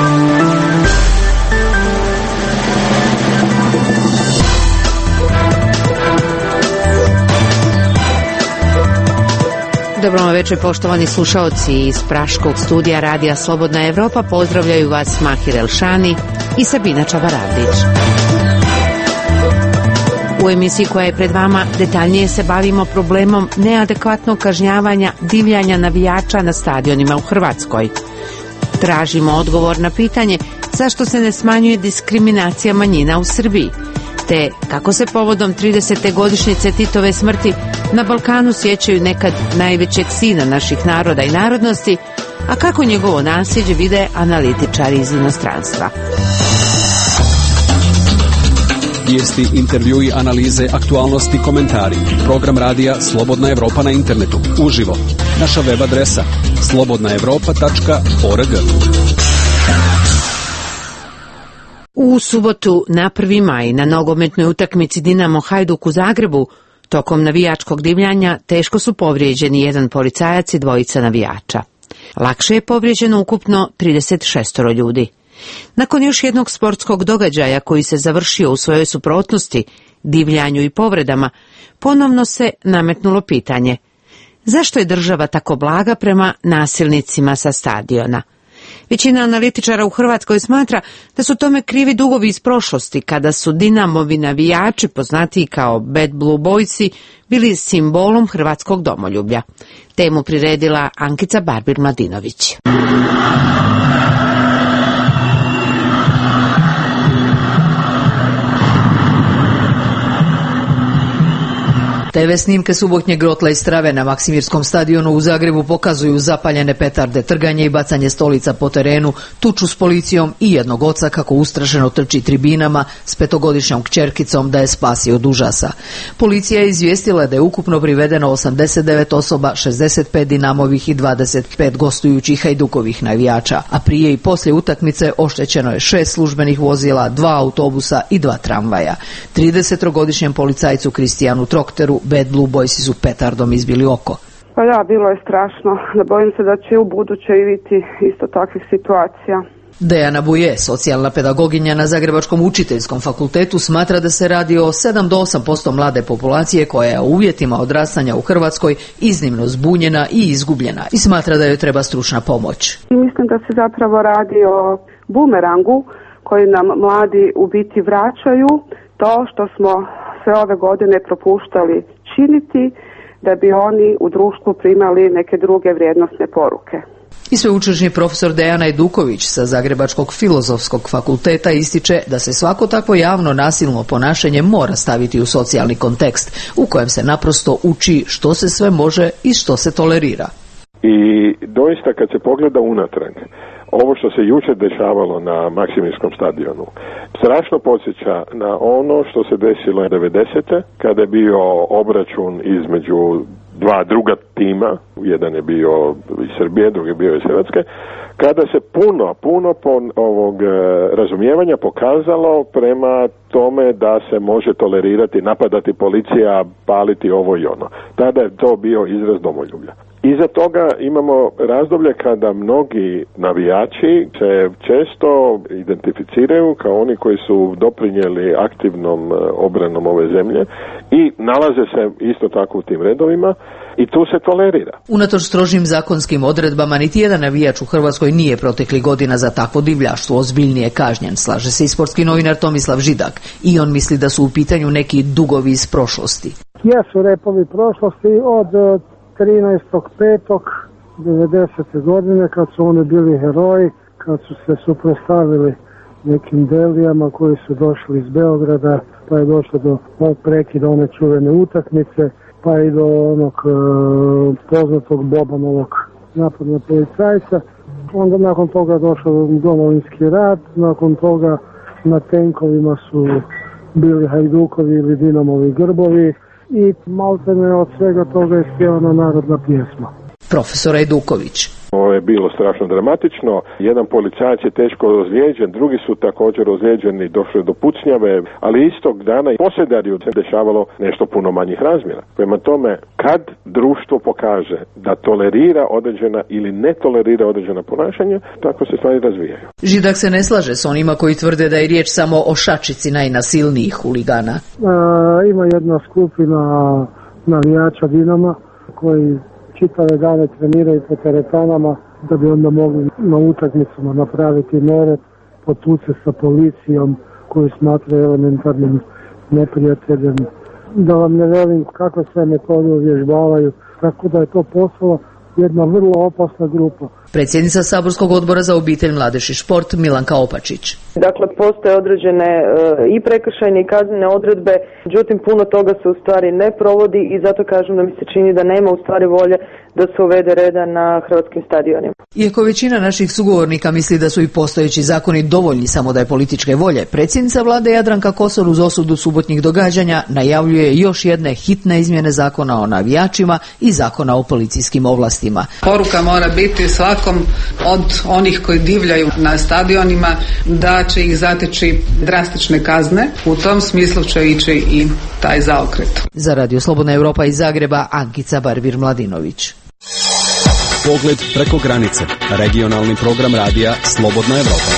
Dobro večer, poštovani slušaoci, iz praškog studija Radija Slobodna Evropa pozdravljaju vas Mahir Elšani i Sabina Čabaravdić. U emisiji koja je pred vama detaljnije se bavimo problemom neadekvatnog kažnjavanja divljanja navijača na stadionima u Hrvatskoj. Tražimo odgovor na pitanje zašto se ne smanjuje diskriminacija manjina u Srbiji, te kako se povodom 30. godišnjice Titove smrti na Balkanu sjećaju nekad najvećeg sina naših naroda i narodnosti, a kako njegovo nasljeđe vide analitičari iz inostranstva. Vijesti, intervjui, analize, aktualnosti, komentari. Program radija Slobodna Evropa na internetu, uživo. Naša web adresa slobodnaevropa.org. U subotu na 1. maj na nogometnoj utakmici Dinamo Hajduk u Zagrebu tokom navijačkog divljanja teško su povrijeđeni jedan policajac i dvojica navijača. Lakše je povrijeđeno ukupno 36 ljudi. Nakon još jednog sportskog događaja koji se završio u svojoj suprotnosti, divljanju i povredama, ponovno se nametnulo pitanje: zašto je država tako blaga prema nasilnicima sa stadiona? Većina analitičara u Hrvatskoj smatra da su tome krivi dugovi iz prošlosti, kada su Dinamovi navijači, poznatiji kao Bad Blue Boysi, bili simbolom hrvatskog domoljublja. Temu priredila Ankica Barbir-Mladinović. TV snimke subotnjeg grotla i strave na Maksimirskom stadionu u Zagrebu pokazuju zapaljene petarde, trganje i bacanje stolica po terenu, tuču s policijom i jednog oca kako ustrašeno trči tribinama s 5-godišnjom kćerkicom da je spasi od užasa. Policija je izvijestila da je ukupno privedeno 89 osoba, 65 Dinamovih i 25 gostujućih Hajdukovih navijača, a prije i poslije utakmice oštećeno je 6 službenih vozila, 2 autobusa i 2 tramvaja. 30-godišnjem policajcu Kristijanu Trokteru Bad Blue Boysi su petardom izbili oko. Pa da, bilo je strašno. Bojim se da će u buduće biti isto takvih situacija. Dejana Buje, socijalna pedagoginja na Zagrebačkom učiteljskom fakultetu, smatra da se radi o 7 do 8% mlade populacije koja je u uvjetima odrastanja u Hrvatskoj iznimno zbunjena i izgubljena i smatra da joj treba stručna pomoć. Mislim da se zapravo radi o bumerangu koji nam mladi u biti vraćaju to što smo sve ove godine propuštali činiti da bi oni u društvu primali neke druge vrijednosne poruke. I sveučilišni profesor Dejan Ajduković sa Zagrebačkog filozofskog fakulteta ističe da se svako takvo javno nasilno ponašanje mora staviti u socijalni kontekst u kojem se naprosto uči što se sve može i što se tolerira. I doista kad se pogleda unatrag, ovo što se jučer dešavalo na Maksimirskom stadionu strašno podsjeća na ono što se desilo 90. kada je bio obračun između dva druga tima, jedan je bio iz Srbije, drugi je bio iz Hrvatske, kada se puno ovog razumijevanja pokazalo prema tome da se može tolerirati, napadati policija, paliti ovo i ono. Tada je to bio izraz domoljublja. Iza toga imamo razdoblje kada mnogi navijači se često identificiraju kao oni koji su doprinijeli aktivnom obranom ove zemlje i nalaze se isto tako u tim redovima i tu se tolerira. Unatoč strožim zakonskim odredbama, niti jedan navijač u Hrvatskoj nije proteklih godina za takvo divljaštvo ozbiljnije kažnjen, slaže se i sportski novinar Tomislav Židak, i on misli da su u pitanju neki dugovi iz prošlosti. Jesu repovi prošlosti od 13.5.90. godine kad su oni bili heroji, kad su se suprotstavili nekim delijama koji su došli iz Beograda, pa je došlo do prekida one čuvene utakmice, pa i do onog poznatog Bobanovog napadnog policajca. Onda nakon toga došao Domovinski rat, nakon toga na tenkovima su bili Hajdukovi ili Dinamovi grbovi i maltene od svega toga je spjevana narodna pjesma. profesor Ajduković. Ovo je bilo strašno dramatično. Jedan policajac je teško ozlijeđen, drugi su također ozlijeđeni, došli do pucnjave, ali istog dana i Posedarju se dešavalo nešto puno manjih razmjera. Prema tome, kad društvo pokaže da tolerira određena ili ne tolerira određena ponašanja, tako se stvari razvijaju. Židak se ne slaže s onima koji tvrde da je riječ samo o šačici najnasilnijih huligana. Ima jedna skupina navijača Dinama koji čitave dane treniraju po teretanama da bi onda mogli na utakmicama napraviti nered, potuce sa policijom koju smatraju elementarnim neprijateljem. Da vam ne velim kakve sve metode uvježbavaju, tako da je to postalo jedna vrlo opasna grupa. Predsjednica Saborskog odbora za obitelj, mladež i šport Milanka Opačić. Dakle, postoje određene i prekršajne i kaznene odredbe, međutim puno toga se u stvari ne provodi i zato kažem da mi se čini da nema u stvari volje da se uvede reda na hrvatskim stadionima. Iako većina naših sugovornika misli da su i postojeći zakoni dovoljni samo da je političke volje, predsjednica vlade Jadranka Kosor uz osudu subotnjih događanja najavljuje još jedne hitne izmjene zakona o navijačima i zakona o policijskim ovlastima. Poruka mora biti svakom od onih koji divljaju na stadionima da će ih zateći drastične kazne. U tom smislu će ići i taj zaokret. Za Radio Slobodna Europa iz Zagreba, Ankica Barbir-Mladinović. Pogled preko granice. Regionalni program radija Slobodna Europa.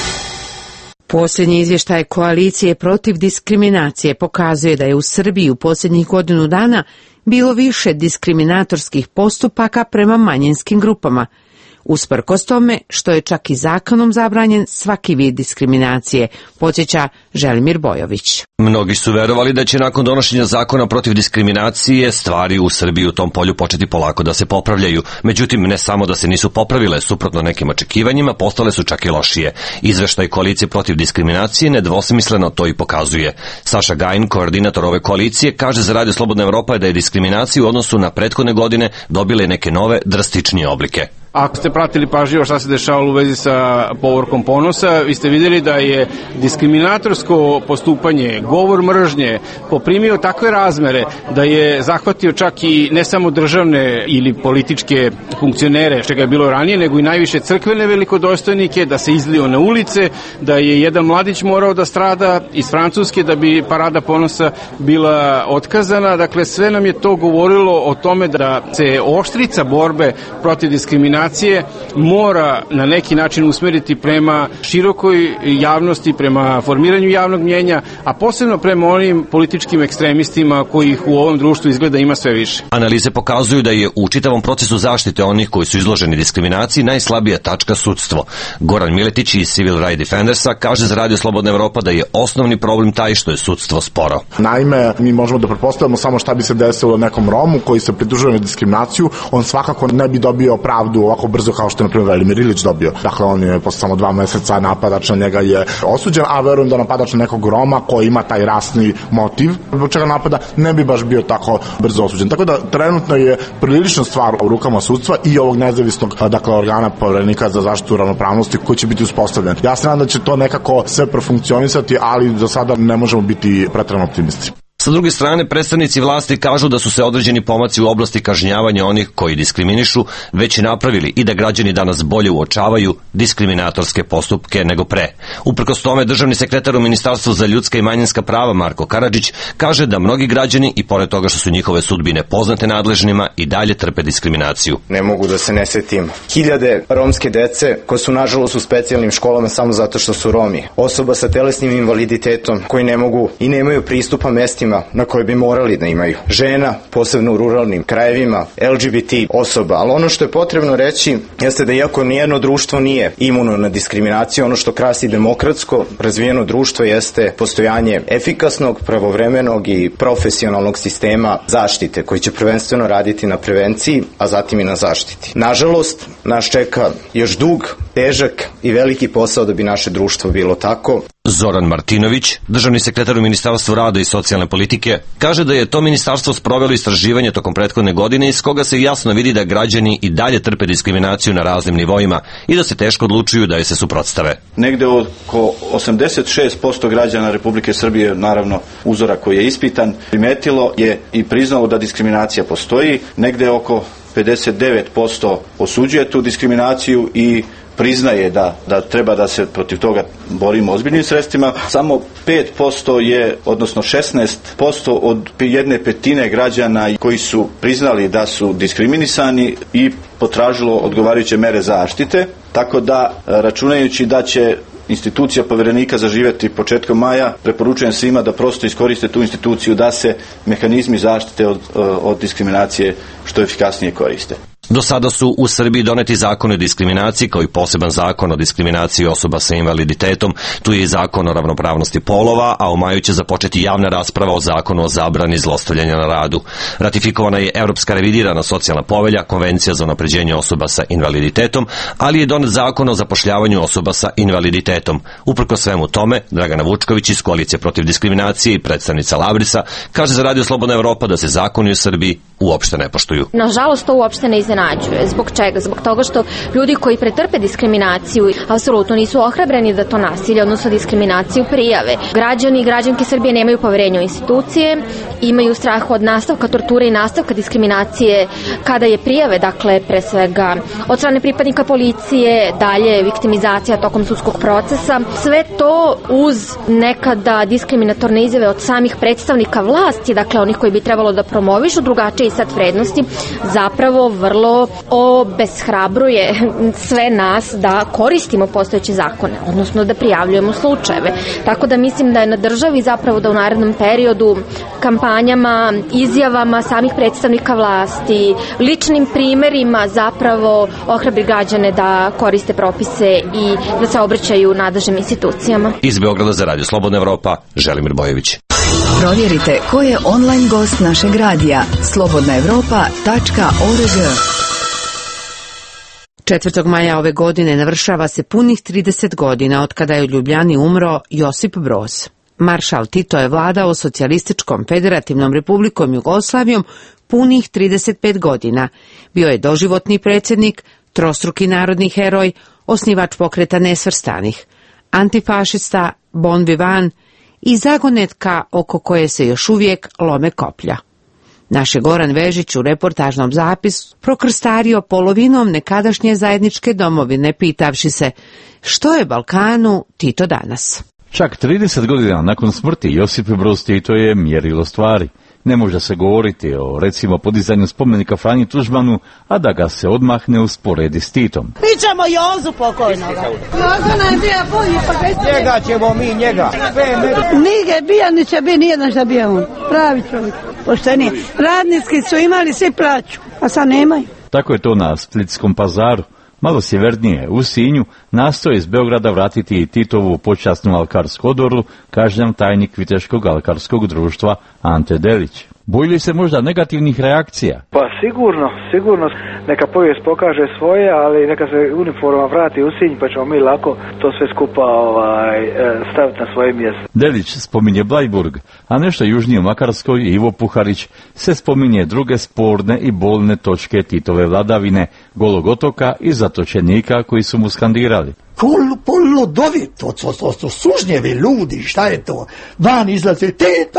Posljednji izvještaj koalicije protiv diskriminacije pokazuje da je u Srbiji u posljednjih godinu dana bilo više diskriminatorskih postupaka prema manjinskim grupama, usprkos tome što je čak i zakonom zabranjen svaki vid diskriminacije, podsjeća Želimir Bojović. Mnogi su verovali da će nakon donošenja zakona protiv diskriminacije stvari u Srbiji u tom polju početi polako da se popravljaju. Međutim, ne samo da se nisu popravile, suprotno nekim očekivanjima, postale su čak i lošije. Izveštaj koalicije protiv diskriminacije nedvosmisleno to i pokazuje. Saša Gajin, koordinator ove koalicije, kaže za Radio Slobodna Europa da je diskriminacija u odnosu na prethodne godine dobile neke nove, drastičnije oblike. Ako ste pratili pažljivo šta se dešavalo u vezi sa povorkom ponosa, vi ste vidjeli da je diskriminatorsko postupanje, govor mržnje poprimio takve razmere da je zahvatio čak i ne samo državne ili političke funkcionere, što je bilo ranije, nego i najviše crkvene velikodostojnike, da se izlio na ulice, da je jedan mladić morao da strada iz Francuske da bi parada ponosa bila otkazana. Dakle, sve nam je to govorilo o tome da se oštrica borbe protiv diskriminacije mora na neki način usmeriti prema širokoj javnosti, prema formiranju javnog mnjenja, a posebno prema onim političkim ekstremistima kojih u ovom društvu izgleda ima sve više. Analize pokazuju da je u čitavom procesu zaštite onih koji su izloženi diskriminaciji najslabija tačka sudstvo. Goran Miletić iz Civil Rights Defendersa kaže za Radio Slobodna Europa da je osnovni problem taj što je sudstvo sporo. Naime, mi možemo da pretpostavimo samo šta bi se desilo nekom Romu koji se pritužuje na diskriminaciju, on svakako ne bi dobio pravdu ovako brzo kao što je, na primjer, Velimir Ilić dobio. Dakle, on je posle samo 2 meseca napadač na njega je osuđen, a verujem da napadač na nekog Roma koji ima taj rasni motiv zbog čega napada ne bi baš bio tako brzo osuđen. Tako da trenutno je prilično stvar u rukama sudstva i ovog nezavisnog, dakle, organa Poverenika za zaštitu ravnopravnosti koji će biti uspostavljen. Ja se nadam da će to nekako sve profunkcionisati, ali do sada ne možemo biti preterano optimisti. Sa druge strane, predstavnici vlasti kažu da su se određeni pomaci u oblasti kažnjavanja onih koji diskriminišu već napravili i da građani danas bolje uočavaju diskriminatorske postupke nego pre. Uprkos tome, državni sekretar u Ministarstvu za ljudska i manjinska prava Marko Karadžić kaže da mnogi građani, i pored toga što su njihove sudbine poznate nadležnima, i dalje trpe diskriminaciju. Ne mogu da se ne setim hiljade romske dece koje su nažalost u specijalnim školama samo zato što su Romi. Osoba sa telesnim invaliditetom koji ne mogu i nemaju pristupa mestima na koje bi morali da imaju. Žena, posebno u ruralnim krajevima, LGBT osoba. Ali ono što je potrebno reći jeste da iako nijedno društvo nije imuno na diskriminaciju, ono što krasi demokratsko razvijeno društvo jeste postojanje efikasnog, pravovremenog i profesionalnog sistema zaštite koji će prvenstveno raditi na prevenciji, a zatim i na zaštiti. Nažalost, nas čeka još dug, težak i veliki posao da bi naše društvo bilo tako. Zoran Martinović, državni sekretar u Ministarstvu rada i socijalne politike, kaže da je to ministarstvo sprovelo istraživanje tokom prethodne godine iz koga se jasno vidi da građani i dalje trpe diskriminaciju na raznim nivoima i da se teško odlučuju da je se suprotstave. Negde oko 86% građana Republike Srbije, naravno uzora koji je ispitan, primetilo je i priznalo da diskriminacija postoji. Negde oko 59% osuđuje tu diskriminaciju i priznaje da treba da se protiv toga borimo ozbiljnim sredstvima. Samo 5% je, odnosno 16% od 1/5 građana koji su priznali da su diskriminisani i potražilo odgovarajuće mere zaštite. Tako da, računajući da će institucija povjerenika zaživjeti početkom maja, preporučujem svima da prosto iskoriste tu instituciju da se mehanizmi zaštite od diskriminacije što efikasnije koriste. Do sada su u Srbiji doneti zakon o diskriminaciji kao i poseban zakon o diskriminaciji osoba sa invaliditetom, tu je i zakon o ravnopravnosti polova, a u maju će započeti javna rasprava o zakonu o zabrani zlostavljanja na radu. Ratifikovana je Evropska revidirana socijalna povelja, Konvencija za unapređenje osoba sa invaliditetom, ali je donet zakon o zapošljavanju osoba sa invaliditetom. Uprkos svemu tome, Dragana Vučković iz Koalicije protiv diskriminacije i predstavnica Labrisa kaže za Radio Slobodna Evropa da se zakoni u Srbiji uopšte ne poštuju. Nažalost, to uopšte ne iznenađuje. Zbog čega? Zbog toga što ljudi koji pretrpe diskriminaciju apsolutno nisu ohrabreni da to nasilje, odnosno diskriminaciju prijave. Građani i građanke Srbije nemaju poverenja u institucije, imaju strah od nastavka torture i nastavka diskriminacije kada je prijave, dakle, pre svega od strane pripadnika policije, dalje viktimizacija tokom sudskog procesa. Sve to uz nekada diskriminatorne izjave od samih predstavnika vlasti, dakle onih koji bi trebalo da promovišu drugačije i sad vrednosti, zapravo vrlo obeshrabruje sve nas da koristimo postojeće zakone, odnosno da prijavljujemo slučajeve. Tako da mislim da je na državi zapravo da u narednom periodu kampanjama, izjavama samih predstavnika vlasti, ličnim primerima zapravo ohrabri građane da koriste propise i da se obraćaju nadležnim institucijama. Iz Beograda za Radio Slobodna Evropa, Želimir Bojević. Provjerite ko je online gost našeg radija slobodnaevropa.org. 4. maja ove godine navršava se punih 30 godina od kada je u Ljubljani umro Josip Broz. Maršal Tito je vladao Socijalističkom federativnom republikom Jugoslavijom punih 35 godina. Bio je doživotni predsjednik, trostruki narodni heroj, osnivač pokreta nesvrstanih, antifašista, bon vivant i zagonetka oko koje se još uvijek lome koplja. Naš je Goran Vežić u reportažnom zapisu prokrstario polovinom nekadašnje zajedničke domovine, pitavši se što je Balkanu Tito danas. Čak 30 godina nakon smrti Josip Broz Tito je mjerilo stvari. Ne može se govoriti o, recimo, podizanju spomenika Franji Tuđmanu, a da ga se odmah ne usporedi s Titom. Mi ćemo Jozu pokojnoga. Jozu nam je bio bolji, pa njega ćemo mi, njega. Nije bija, ni će biti nijedan šta bio on. Pravi čovjek, pošteni. Radnici su imali svi plaću, a sad nemaju. Tako je to na Splitskom pazaru. Malo sjevernije, u Sinju, nastoji iz Beograda vratiti i Titovu počasnu alkarsku odoru, kaže nam tajnik Viteškog alkarskog društva Ante Delić. Boji li se možda negativnih reakcija? Pa sigurno. Neka povijest pokaže svoje, ali neka se uniforma vrati u Sinj, pa ćemo mi lako to sve skupa staviti na svoje mjesto. Delić spominje Blajburg, a nešto južnije u Makarskoj Ivo Puharić se spominje druge sporne i bolne točke Titove vladavine, Golog otoka i zatočenika koji su mu skandirali. Poludovito, to sužnjevi ljudi, šta je to? Van izlazi, Tito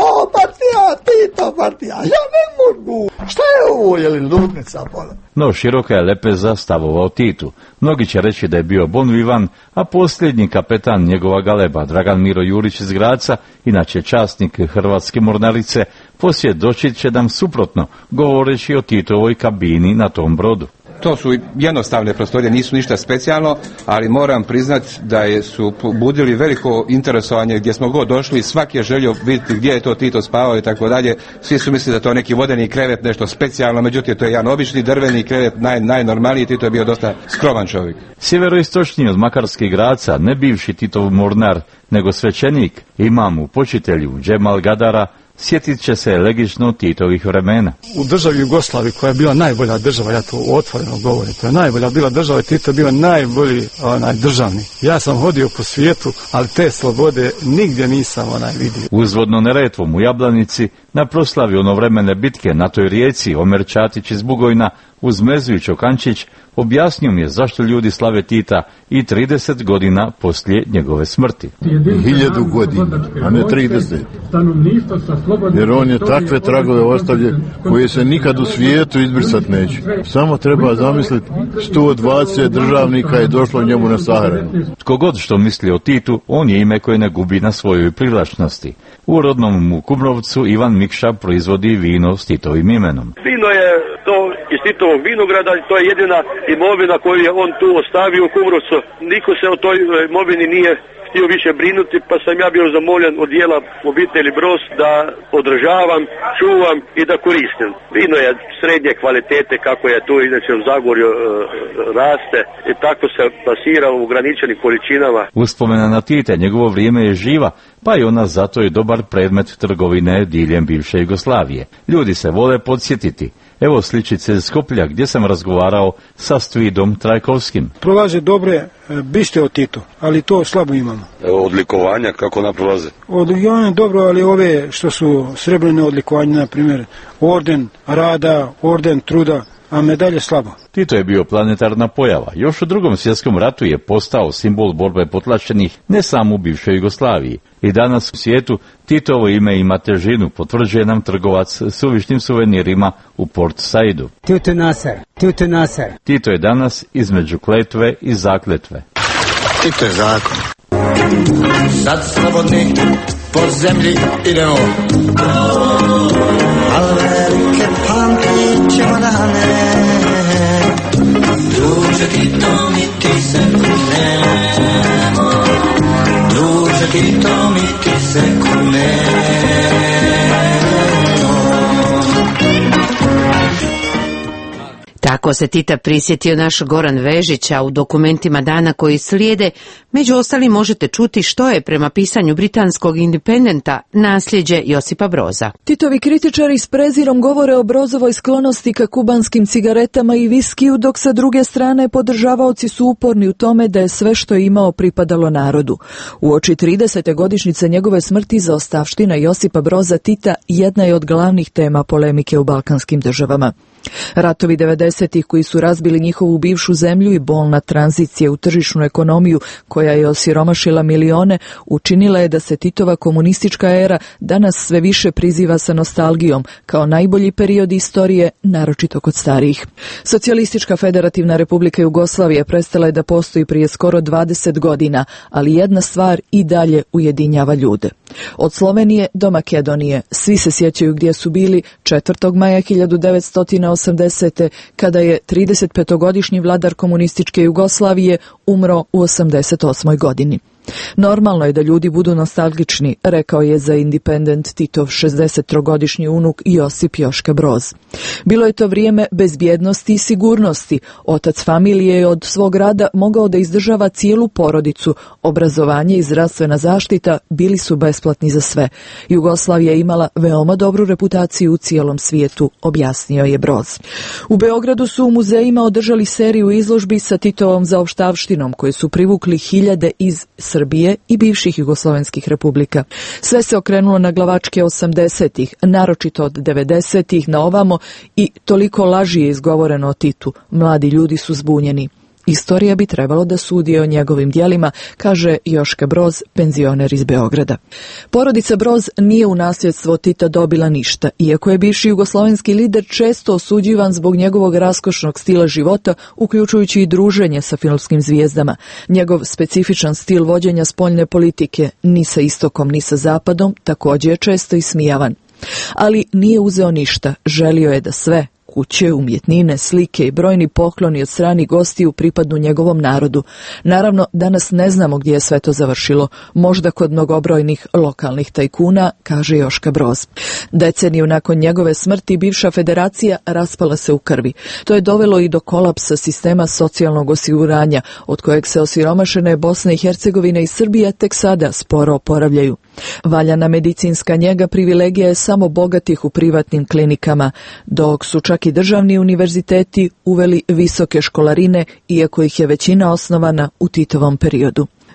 partija, ja ne mogu. Šta je ovo, je li ludnica pola? No, široka je lepeza stavova o Titu. Mnogi će reći da je bio bon vivant, a posljednji kapetan njegova galeba, Dragan Miro Jurić iz Graca, inače časnik Hrvatske mornarice, posvjedočit će nam suprotno, govoreći o Titovoj kabini na tom brodu. To su jednostavne prostorije, nisu ništa specijalno, ali moram priznati da su budili veliko interesovanje gdje smo god došli, svaki je želio vidjeti gdje je to Tito spavao i tako dalje. Svi su mislili da to neki vodeni krevet, nešto specijalno, međutim to je jedan obični drveni krevet, najnormalniji. Tito je bio dosta skroman čovjek. Sjeveroistočniji od Makarskih Graca, ne bivši Titov mornar, nego svećenik, imam u počitelju Džemal Gadara, sjetit će se legično Titovih vremena. U državi Jugoslaviji, koja je bila najbolja država, ja to otvoreno govorim, to je najbolja bila država i Tito je bio najbolji državni. Ja sam hodio po svijetu, ali te slobode nigdje nisam vidio. Uzvodno Neretvom u Jablanici, na proslavi onovremene bitke na toj rijeci Omer Čatić iz Bugojna uz Mezu i Čokančić objasnio mi je zašto ljudi slave Tita i 30 godina poslije njegove smrti. 1000 godina, a ne 30. Jer on je takve tragove ostavlje koje se nikad u svijetu izbrisat neće. Samo treba zamisliti 120 državnika je došlo njemu na sahranu. Tko god što misli o Titu, on je ime koje ne gubi na svojoj privlačnosti. U rodnom mu Kumrovcu Ivan Mikša proizvodi vino s Titovim imenom. Vino je to iz Titovog vinograda, to je jedina imovina koju je on tu ostavio u Kumrovcu. Niko se o toj imovini nije htio više brinuti, pa sam ja bio zamoljen od dijela obitelji Broz da održavam, čuvam i da koristim. Vino je srednje kvalitete kako je tu inače u Zagorju raste i tako se plasira u ograničenim količinama. Uspomena na Tita, njegovo vrijeme je živa, pa i ona zato je dobar predmet trgovine diljem bivše Jugoslavije. Ljudi se vole podsjetiti. Evo sličice iz Skoplja gdje sam razgovarao sa Stvidom Trajkovskim. Prolaze dobre biste o Titu, ali to slabo imamo. Odlikovanja kako ona prolaze? Odlikovanja dobro, ali ove što su srebrne odlikovanja, na primjer orden rada, orden truda, a medalje slabo. Tito je bio planetarna pojava. Još u Drugom svjetskom ratu je postao simbol borbe potlačenih ne samo u bivšoj Jugoslaviji. I danas u svijetu Titovo ime ima težinu, potvrđuje nam trgovac s suvišnim suvenirima u Port Saidu. Tito Nasser, Tito Nasser. Tito je danas između kletve i zakletve. Tito je zakon. Sad slobodni po zemlji idemo. Al velike pamtit ćemo dane. Druže Tito, mi ti se kunemo. Druže Tito, mi ti se kunemo. Tako se Tita prisjetio naš Goran Vežić, a u dokumentima dana koji slijede, među ostalim možete čuti što je prema pisanju britanskog Independenta nasljeđe Josipa Broza. Titovi kritičari s prezirom govore o Brozovoj sklonosti ka kubanskim cigaretama i viskiju, dok sa druge strane podržavaoci su uporni u tome da je sve što je imao pripadalo narodu. Uoči 30. godišnjice njegove smrti zaostavština Josipa Broza Tita jedna je od glavnih tema polemike u balkanskim državama. Ratovi 90-ih koji su razbili njihovu bivšu zemlju i bolna tranzicija u tržišnu ekonomiju koja je osiromašila milione učinila je da se Titova komunistička era danas sve više priziva sa nostalgijom kao najbolji period istorije, naročito kod starijih. Socijalistička federativna republika Jugoslavije prestala je da postoji prije skoro 20 godina, ali jedna stvar i dalje ujedinjava ljude. Od Slovenije do Makedonije svi se sjećaju gdje su bili 4. maja 1980. kada je 35-godišnji vladar komunističke Jugoslavije umro u 88. godini. Normalno je da ljudi budu nostalgični, rekao je za Independent Titov 63-godišnji unuk Josip Joška Broz. Bilo je to vrijeme bezbjednosti i sigurnosti. Otac familije je od svog rada mogao da izdržava cijelu porodicu. Obrazovanje i zdravstvena zaštita bili su besplatni za sve. Jugoslavija je imala veoma dobru reputaciju u cijelom svijetu, objasnio je Broz. U Beogradu su u muzejima održali seriju izložbi sa Titovom zaopštavštinom koje su privukli hiljade iz Srbije i bivših jugoslovenskih republika. Sve se okrenulo na glavačke 80-ih, naročito od 90-ih na ovamo, i toliko laži je izgovoreno o Titu. Mladi ljudi su zbunjeni. Istorija bi trebalo da sudi o njegovim djelima, kaže Joška Broz, penzioner iz Beograda. Porodica Broz nije u nasljedstvo Tita dobila ništa, iako je bivši jugoslovenski lider često osuđivan zbog njegovog raskošnog stila života, uključujući i druženje sa filmskim zvijezdama. Njegov specifičan stil vođenja spoljne politike, ni sa istokom ni sa zapadom, također je često ismijavan. Ali nije uzeo ništa, želio je da sve, kuće, umjetnine, slike i brojni pokloni od strani gostiju pripadnu njegovom narodu. Naravno, danas ne znamo gdje je sve to završilo, možda kod mnogobrojnih lokalnih tajkuna, kaže Joška Broz. Deceniju nakon njegove smrti bivša federacija raspala se u krvi. To je dovelo i do kolapsa sistema socijalnog osiguranja, od kojeg se osiromašene Bosna i Hercegovina i Srbija tek sada sporo oporavljaju. Valjana medicinska njega privilegija je samo bogatih u privatnim klinikama, dok su čak i državni univerziteti uveli visoke školarine, iako ih je većina osnovana u Titovom periodu.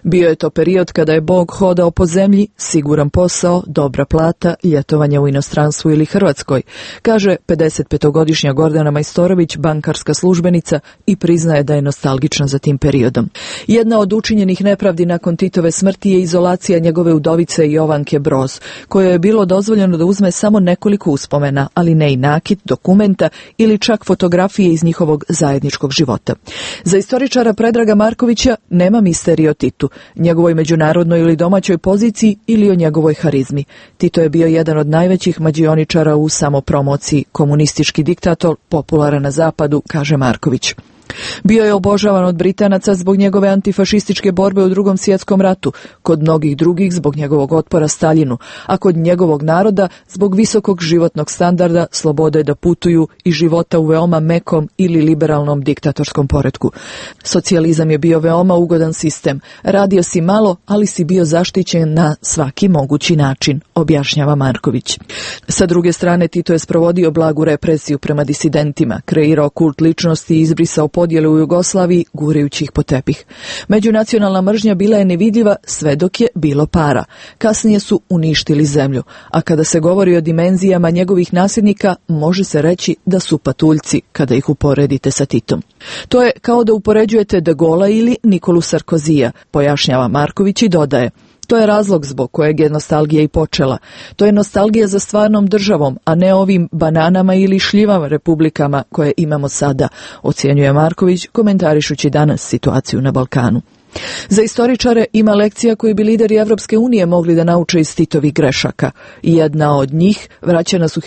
Bio je to period kada je Bog hodao po zemlji, siguran posao, dobra plata, ljetovanje u inostranstvu ili Hrvatskoj, kaže 55-godišnja Gordana Majstorović, bankarska službenica, i priznaje da je nostalgična za tim periodom. Jedna od učinjenih nepravdi nakon Titove smrti je izolacija njegove udovice Jovanke Broz, kojoj je bilo dozvoljeno da uzme samo nekoliko uspomena, ali ne i nakit, dokumenta ili čak fotografije iz njihovog zajedničkog života. Za istoričara Predraga Markovića nema misterije o Titu, njegovoj međunarodnoj ili domaćoj poziciji ili o njegovoj harizmi. Tito je bio jedan od najvećih mađioničara u samopromociji, komunistički diktator, popularan na zapadu, kaže Marković. Bio je obožavan od Britanaca zbog njegove antifašističke borbe u Drugom svjetskom ratu, kod mnogih drugih zbog njegovog otpora Staljinu, a kod njegovog naroda zbog visokog životnog standarda, slobode da putuju i života u veoma mekom ili liberalnom diktatorskom poretku. Socijalizam je bio veoma ugodan sistem. Radio si malo, ali si bio zaštićen na svaki mogući način, objašnjava Marković. Sa druge strane, Tito je sprovodio blagu represiju prema disidentima, kreirao kult ličnosti i izbrisao podjele u Jugoslaviji, gurajući ih po tepih. Međunacionalna mržnja bila je nevidljiva sve dok je bilo para. Kasnije su uništili zemlju, a kada se govori o dimenzijama njegovih nasljednika, može se reći da su patuljci kada ih uporedite sa Titom. To je kao da upoređujete De Gaulea ili Nikolu Sarkozija, pojašnjava Marković i dodaje: to je razlog zbog kojeg je nostalgija i počela. To je nostalgija za stvarnom državom, a ne ovim bananama ili šljivama republikama koje imamo sada, ocjenjuje Marković, komentarišući danas situaciju na Balkanu. Za istoričare ima lekcija koju bi lideri Evropske unije mogli da nauče iz Titovih grešaka. Jedna od njih vraća nas u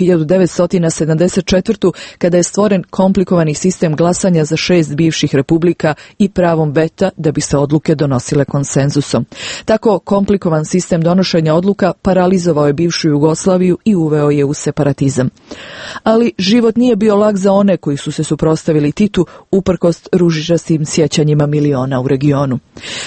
1974. kada je stvoren komplikovani sistem glasanja za 6 bivših republika i pravom veta da bi se odluke donosile konsenzusom. Tako komplikovan sistem donošenja odluka paralizovao je bivšu Jugoslaviju i uveo je u separatizam. Ali život nije bio lak za one koji su se suprotstavili Titu uprkos ružičastim sjećanjima miliona u regionu.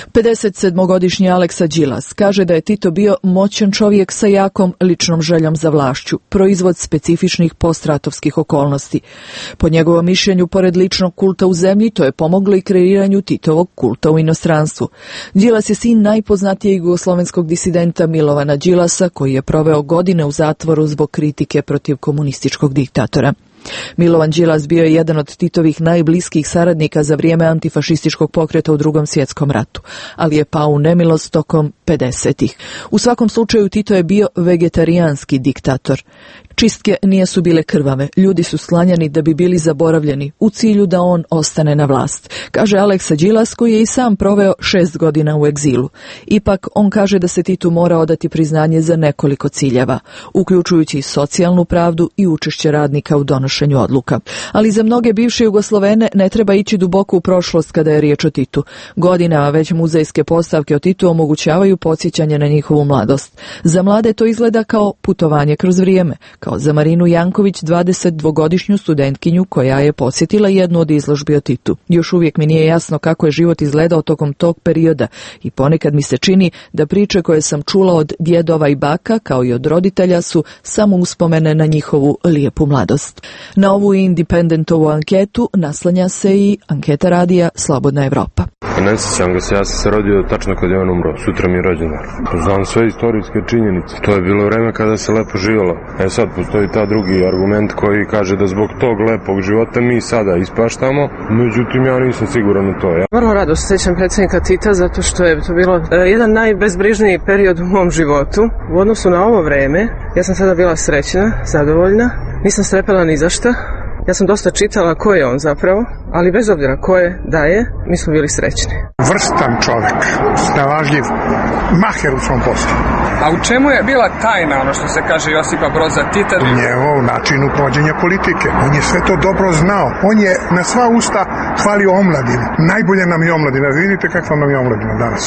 57-godišnji Aleksa Đilas kaže da je Tito bio moćan čovjek sa jakom ličnom željom za vlašću, proizvod specifičnih postratovskih okolnosti. Po njegovom mišljenju, pored ličnog kulta u zemlji, to je pomoglo i kreiranju Titovog kulta u inostranstvu. Đilas je sin najpoznatijeg jugoslovenskog disidenta Milovana Đilasa, koji je proveo godine u zatvoru zbog kritike protiv komunističkog diktatora. Milovan Đilas bio je jedan od Titovih najbliskih saradnika za vrijeme antifašističkog pokreta u Drugom svjetskom ratu, ali je pao u nemilost tokom 50-ih. U svakom slučaju Tito je bio vegetarijanski diktator. Čistke nisu bile krvave, ljudi su sklanjani da bi bili zaboravljeni u cilju da on ostane na vlast, kaže Aleksa Đilas, koji je i sam proveo 6 godina u egzilu. Ipak on kaže da se Titu mora odati priznanje za nekoliko ciljeva, uključujući socijalnu pravdu i učešće radnika u donošenju odluka. Ali za mnoge bivše Jugoslovene ne treba ići duboko u prošlost kada je riječ o Titu. Godinama već muzejske postavke o Titu omogućavaju podsjećanje na njihovu mladost. Za mlade to izgleda kao putovanje kroz vrijeme, kao za Marinu Janković, 22-godišnju studentkinju koja je posjetila jednu od izložbi o Titu. Još uvijek mi nije jasno kako je život izgledao tokom tog perioda i ponekad mi se čini da priče koje sam čula od djedova i baka, kao i od roditelja, su samo uspomene na njihovu lijepu mladost. Na ovu Independentovu anketu naslanja se i anketa radija Slobodna Evropa. Ne sjećam ga se, ja sam se rodio tačno kad je on umro, sutra mi je rođendan. Znam sve istorijske činjenice, to je bilo vreme kada se lepo živjelo. Sad postoji ta drugi argument koji kaže da zbog tog lepog života mi sada ispaštamo, međutim ja nisam siguran u to. Vrlo rado se sjećam predsjednika Tita zato što je to bilo jedan najbezbrižniji period u mom životu. U odnosu na ovo vreme, ja sam sada bila srećna, zadovoljna, nisam strepela ni za šta. Ja sam dosta čitala ko je on zapravo, ali bez obzira ko je, da je, mi smo bili srećni. Vrstan čovjek, snalažljiv, maher u svom poslu. A u čemu je bila tajna, ono što se kaže Josipa Broza Tita? U njegov načinu provođenja politike. On je sve to dobro znao. On je na sva usta hvalio omladinu. Najbolje nam je omladina. Vidite kakva nam je omladina danas.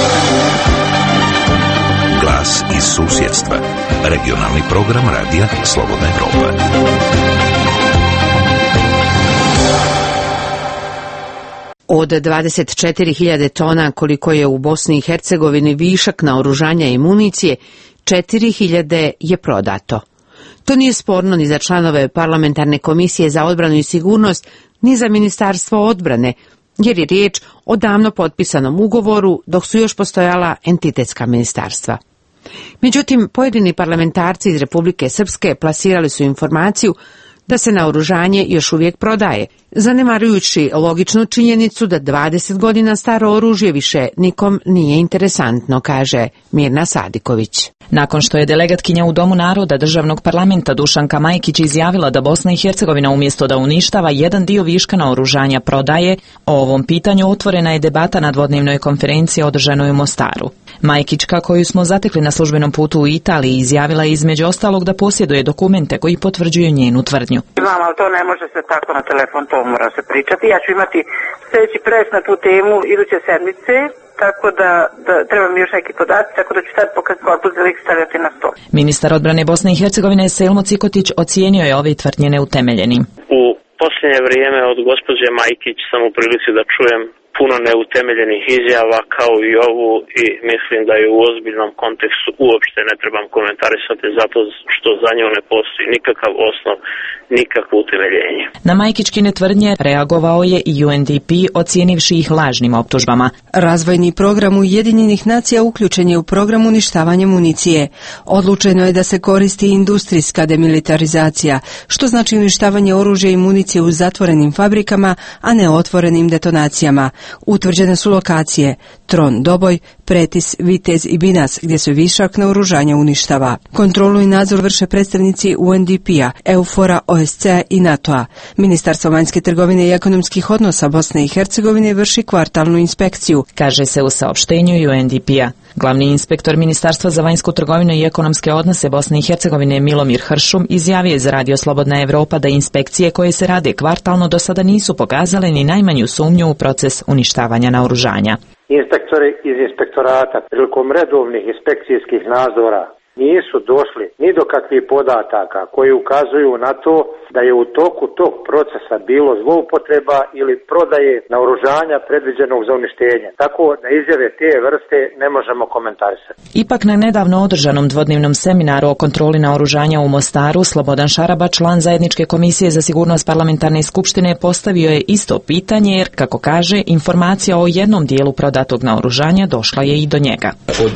Glas iz susjedstva. Regionalni program radija Slobodna Evropa. Od 24.000 tona koliko je u Bosni i Hercegovini višak naoružanja i municije, 4.000 je prodato. To nije sporno ni za članove parlamentarne komisije za odbranu i sigurnost, ni za Ministarstvo odbrane, jer je riječ o davno potpisanom ugovoru dok su još postojala entitetska ministarstva. Međutim, pojedini parlamentarci iz Republike Srpske plasirali su informaciju da se naoružanje još uvijek prodaje, zanemarujući logičnu činjenicu da 20 godina staro oružje više nikom nije interesantno, kaže Mirna Sadiković. Nakon što je delegatkinja u Domu naroda državnog parlamenta Dušanka Majkić izjavila da Bosna i Hercegovina umjesto da uništava jedan dio viška naoružanja prodaje, o ovom pitanju otvorena je debata na dvodnevnoj konferenciji održanoj u Mostaru. Majkićka, koju smo zatekli na službenom putu u Italiji, izjavila je između ostalog da posjeduje dokumente koji potvrđuju njenu tvrdnju. Imam, ali to ne može se tako na telefon, to mora se pričati. Ja ću imati sljedeći pres na tu temu iduće sedmice, tako da trebam još neki podaci, tako da ću sad pokazati korpus za lik stavljati na stol. Ministar odbrane Bosne i Hercegovine Selmo Cikotić ocijenio je ove tvrdnje neutemeljenim. U posljednje vrijeme od gospođe Majkić sam u prilici da čujem puno neutemeljenih izjava kao i ovu i mislim da je u ozbiljnom kontekstu uopšte ne trebam komentarisati zato što za nju ne postoji nikakav osnov, nikakvo utemeljenje. Na Majkićkine tvrdnje reagovao je i UNDP ocijenivši ih lažnim optužbama. Razvojni program Ujedinjenih nacija uključen je u program uništavanja municije. Odlučeno je da se koristi industrijska demilitarizacija, što znači uništavanje oružja i municije u zatvorenim fabrikama, a ne otvorenim detonacijama. Utvrđene su lokacije Tron, Doboj, Pretis, Vitez i Binas, gdje se višak naoružanja uništava. Kontrolu i nadzor vrše predstavnici UNDP-a, EUFOR-a, OSCE-a i NATO-a. Ministarstvo vanjske trgovine i ekonomskih odnosa Bosne i Hercegovine vrši kvartalnu inspekciju, kaže se u saopštenju UNDP-a. Glavni inspektor Ministarstva za vanjsku trgovinu i ekonomske odnose Bosne i Hercegovine Milomir Hršum izjavio je za Radio Slobodna Evropa da inspekcije koje se rade kvartalno do sada nisu pokazale ni najmanju sumnju u proces uništavanja naoružanja. Inspektori iz inspektorata prilikom redovnih inspekcijskih nadzora nisu došli ni do kakvih podataka koji ukazuju na to da je u toku tog procesa bilo zloupotreba ili prodaje naoružanja predviđenog za uništenje. Tako da izjave te vrste ne možemo komentarisati. Ipak na nedavno održanom dvodnevnom seminaru o kontroli naoružanja u Mostaru, Slobodan Šaraba, član zajedničke komisije za sigurnost parlamentarne skupštine, postavio je isto pitanje jer, kako kaže, informacija o jednom dijelu prodatog naoružanja došla je i do njega. Od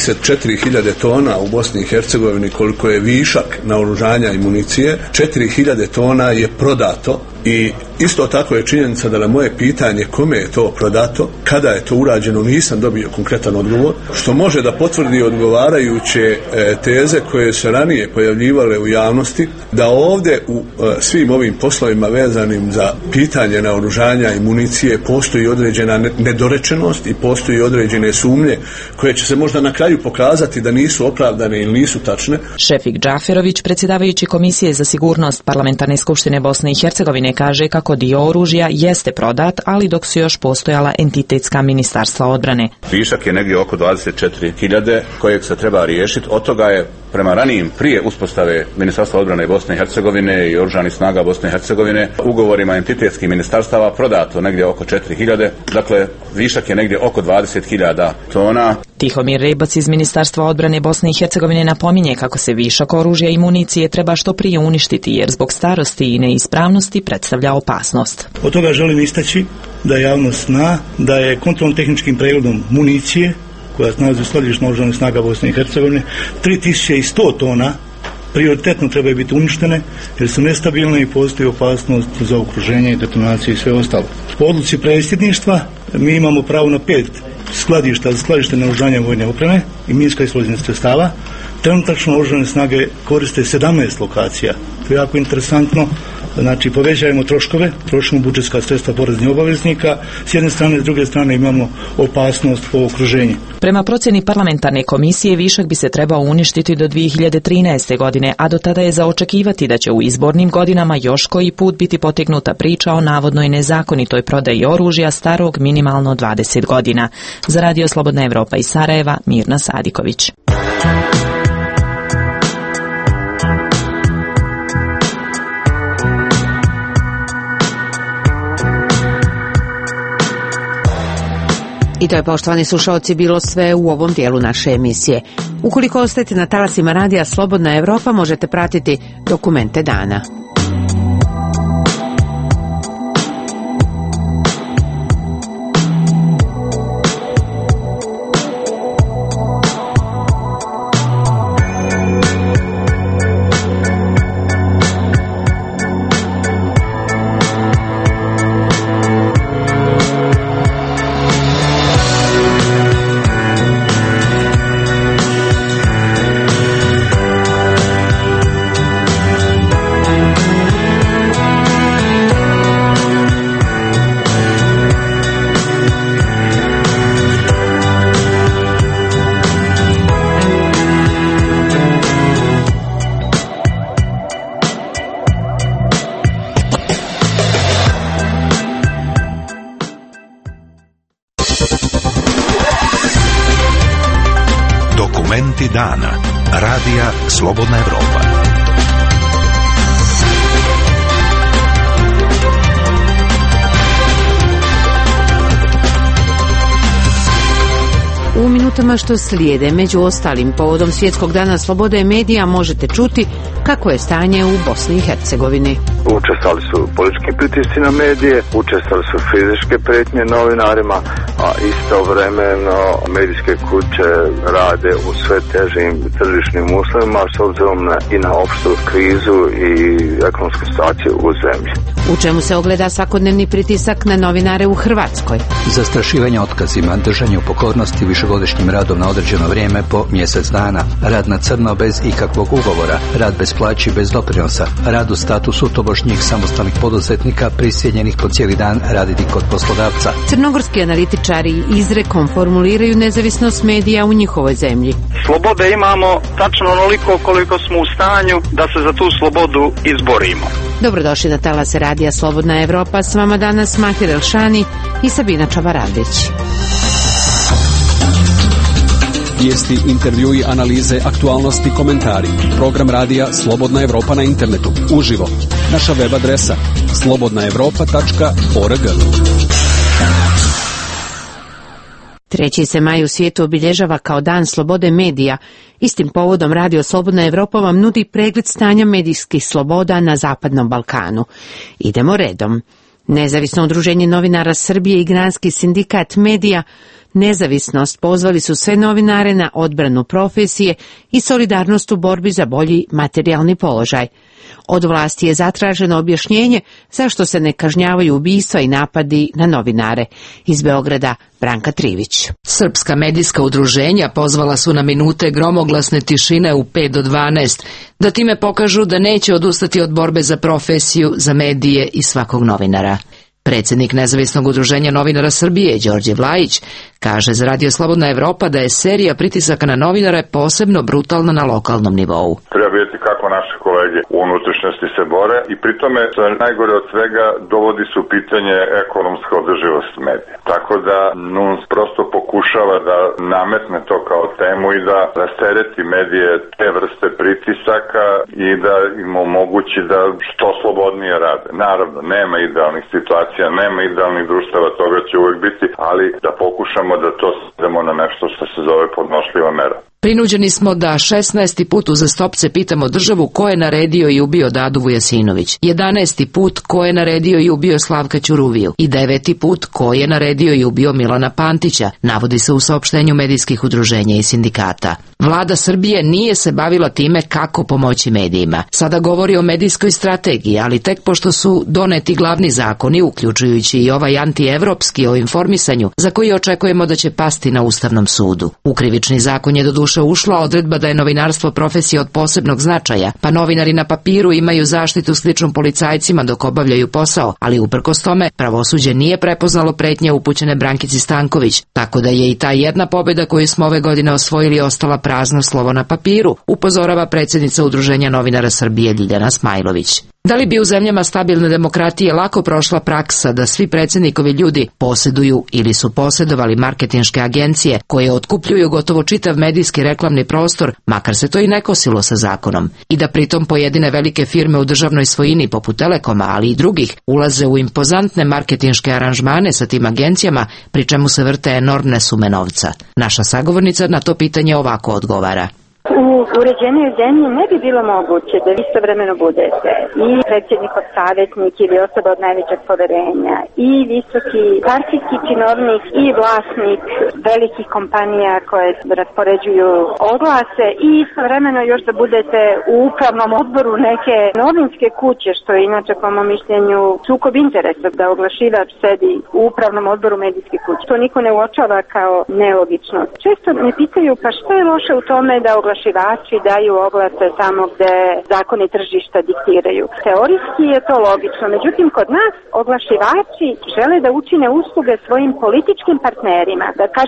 24.000 tona u Bosni i Hercegovini koliko je višak naoružanja i municije, 4.000 tona je prodato i isto tako je činjenica da na moje pitanje kome je to prodato, kada je to urađeno, nisam dobio konkretan odgovor, što može da potvrdi odgovarajuće teze koje se ranije pojavljivale u javnosti, da ovdje u svim ovim poslovima vezanim za pitanje naoružanja i municije postoji određena nedorečenost i postoji određene sumnje koje će se možda na kraju pokazati da nisu opravdane ili nisu tačne. Šefik Džaferović, predsjedavajući Komisije za sigurnost Parlamentarne skupštine Bosne i Hercegovine, kaže kako dio oružja jeste prodat, ali dok su još postojala entitetska ministarstva odbrane. Višak je negdje oko 24.000 kojeg se treba riješiti. Od toga je prema ranijim prije uspostave Ministarstva odbrane Bosne i Hercegovine i Oružanih snaga Bosne i Hercegovine ugovorima entitetskih ministarstava prodato negdje oko 4.000. Dakle, višak je negdje oko 20.000 tona. Tihomir Rebac iz Ministarstva odbrane Bosne i Hercegovine napominje kako se višak oružja i municije treba što prije uništiti jer zbog starosti i neispravnosti predstavlja opasnost. Od toga želim istaći da javnost zna da je kontrolno-tehničkim pregledom municije koja se nalazi u skladištima Oružanih snaga Bosne i Hercegovine 3100 tona prioritetno trebaju biti uništene jer su nestabilne i postoji opasnost za okruženje, detonacije i sve ostalo. Po odluci predsjedništva mi imamo pravo na 5 skladišta za skladište naoružanja vojne opreme i minsko-eksplozivnih sredstava. Trenutačno Oružane snage koriste 17 lokacija. To je jako interesantno. Znači, povećavamo troškove, trošimo budžetska sredstva poreznih obaveznika, s jedne strane, s druge strane imamo opasnost po okruženju. Prema procjeni parlamentarne komisije, višak bi se trebao uništiti do 2013. godine, a do tada je za očekivati da će u izbornim godinama još koji put biti potegnuta priča o navodnoj nezakonitoj prodaji oružja starog minimalno 20 godina. Za Radio Slobodna Evropa iz Sarajeva, Mirna Sadiković. I to je, poštovani slušalci, bilo sve u ovom dijelu naše emisije. Ukoliko ostajete na talasima Radija Slobodna Evropa, možete pratiti Dokumente dana. Momenti dana. Radija Slobodna Evropa. U minutama što slijede, među ostalim, povodom Svjetskog dana slobode medija možete čuti kako je stanje u Bosni i Hercegovini. Učestali su politički pritisci na medije, učestali su fizičke prijetnje novinarima, a istovremeno medijske kuće rade u sve težim tržišnim uslovima s obzirom i na opštu krizu i ekonomsku situaciju u zemlji. U čemu se ogleda svakodnevni pritisak na novinare u Hrvatskoj? Zastrašivanje otkazima, držanje u pokornosti, višegodišnjim radom na određeno vrijeme po mjesec dana, rad na crno bez ikakvog ugovora, rad bez plaći bez doprinosa, rad u statusu tobožnjih samostalnih poduzetnika prisiljenih po cijeli dan raditi kod poslodavca. Crnogorski analitičari izrekom formuliraju nezavisnost medija u njihovoj zemlji. Slobode imamo tačno onoliko koliko smo u stanju da se za tu slobodu izborimo. Dobrodošli na talase Radija Slobodna Evropa, s vama danas Mahir Elšani i Sabina Čavaradić. Vijesti, intervjui, analize, aktualnosti, komentari. Program radija Slobodna Evropa na internetu. Uživo. Naša web adresa slobodnaevropa.org. 3. se maj u svijetu obilježava kao Dan slobode medija. Istim povodom Radio Slobodna Evropa vam nudi pregled stanja medijskih sloboda na Zapadnom Balkanu. Idemo redom. Nezavisno udruženje novinara Srbije i Granski sindikat medija Nezavisnost pozvali su sve novinare na odbranu profesije i solidarnost u borbi za bolji materijalni položaj. Od vlasti je zatraženo objašnjenje zašto se ne kažnjavaju ubistva i napadi na novinare. Iz Beograda Branka Trivić. Srpska medijska udruženja pozvala su na minute gromoglasne tišine u 5 do 12, da time pokažu da neće odustati od borbe za profesiju, za medije i svakog novinara. Predsjednik Nezavisnog udruženja novinara Srbije, Đorđe Vlajić, kaže za Radio Slobodna Evropa da je serija pritisaka na novinare posebno brutalna na lokalnom nivou. Treba vidjeti kako naše kolege u unutrašnjosti se bore i pritome najgore od svega dovodi su pitanje ekonomska održivost medija. Tako da NUNS prosto pokušava da nametne to kao temu i da rastereti medije te vrste pritisaka i da im omogući da što slobodnije rade. Naravno, nema idealnih situacija, nema idealnih društava, toga će uvijek biti, ali da pokušamo da to svedemo na nešto što se zove podnošljiva mera. Prinuđeni smo da 16. put uzastopce pitamo državu ko je naredio i ubio Dadu Vujasinović, 11. put ko je naredio i ubio Slavka Ćuruviju i 9. put ko je naredio i ubio Milana Pantića, navodi se u saopštenju medijskih udruženja i sindikata. Vlada Srbije nije se bavila time kako pomoći medijima. Sada govori o medijskoj strategiji, ali tek pošto su doneti glavni zakoni, uključujući i ovaj antievropski o informisanju, za koji očekujemo da će pasti na Ustavnom sudu. U Krivični zakon je doduše ušla odredba da je novinarstvo profesija od posebnog značaja, pa novinari na papiru imaju zaštitu sličnom policajcima dok obavljaju posao, ali uprkos tome pravosuđe nije prepoznalo pretnje upućene Brankici Stanković, tako da je i ta jedna pobjeda koju smo ove godine osvojili ostala prazno slovo na papiru, upozorava predsjednica Udruženja novinara Srbije Ljiljana Smajlović. Da li bi u zemljama stabilne demokratije lako prošla praksa da svi predsjednikovi ljudi posjeduju ili su posjedovali marketinške agencije koje otkupljuju gotovo čitav medijski reklamni prostor, makar se to i ne kosilo sa zakonom, i da pritom pojedine velike firme u državnoj svojini poput Telekoma, ali i drugih, ulaze u impozantne marketinške aranžmane sa tim agencijama, pri čemu se vrte enormne sume novca? Naša sagovornica na to pitanje ovako odgovara. U uređenoj zemlji ne bi bilo moguće da istovremeno budete i predsjednikov savjetnik ili osoba od najvećeg poverenja i visoki partijski činovnik i vlasnik velikih kompanija koje raspoređuju oglase i istovremeno još da budete u upravnom odboru neke novinske kuće, što je inače po mom mišljenju sukob interesa, da oglašivač sedi u upravnom odboru medijske kuće. To niko ne uočava kao nelogičnost. Često me pitaju pa što je loše u tome da oglašivači daju oglase tamo gde zakoni tržišta diktiraju. Teorijski je to logično, međutim kod nas oglašivači žele da učine usluge svojim političkim partnerima, da kažem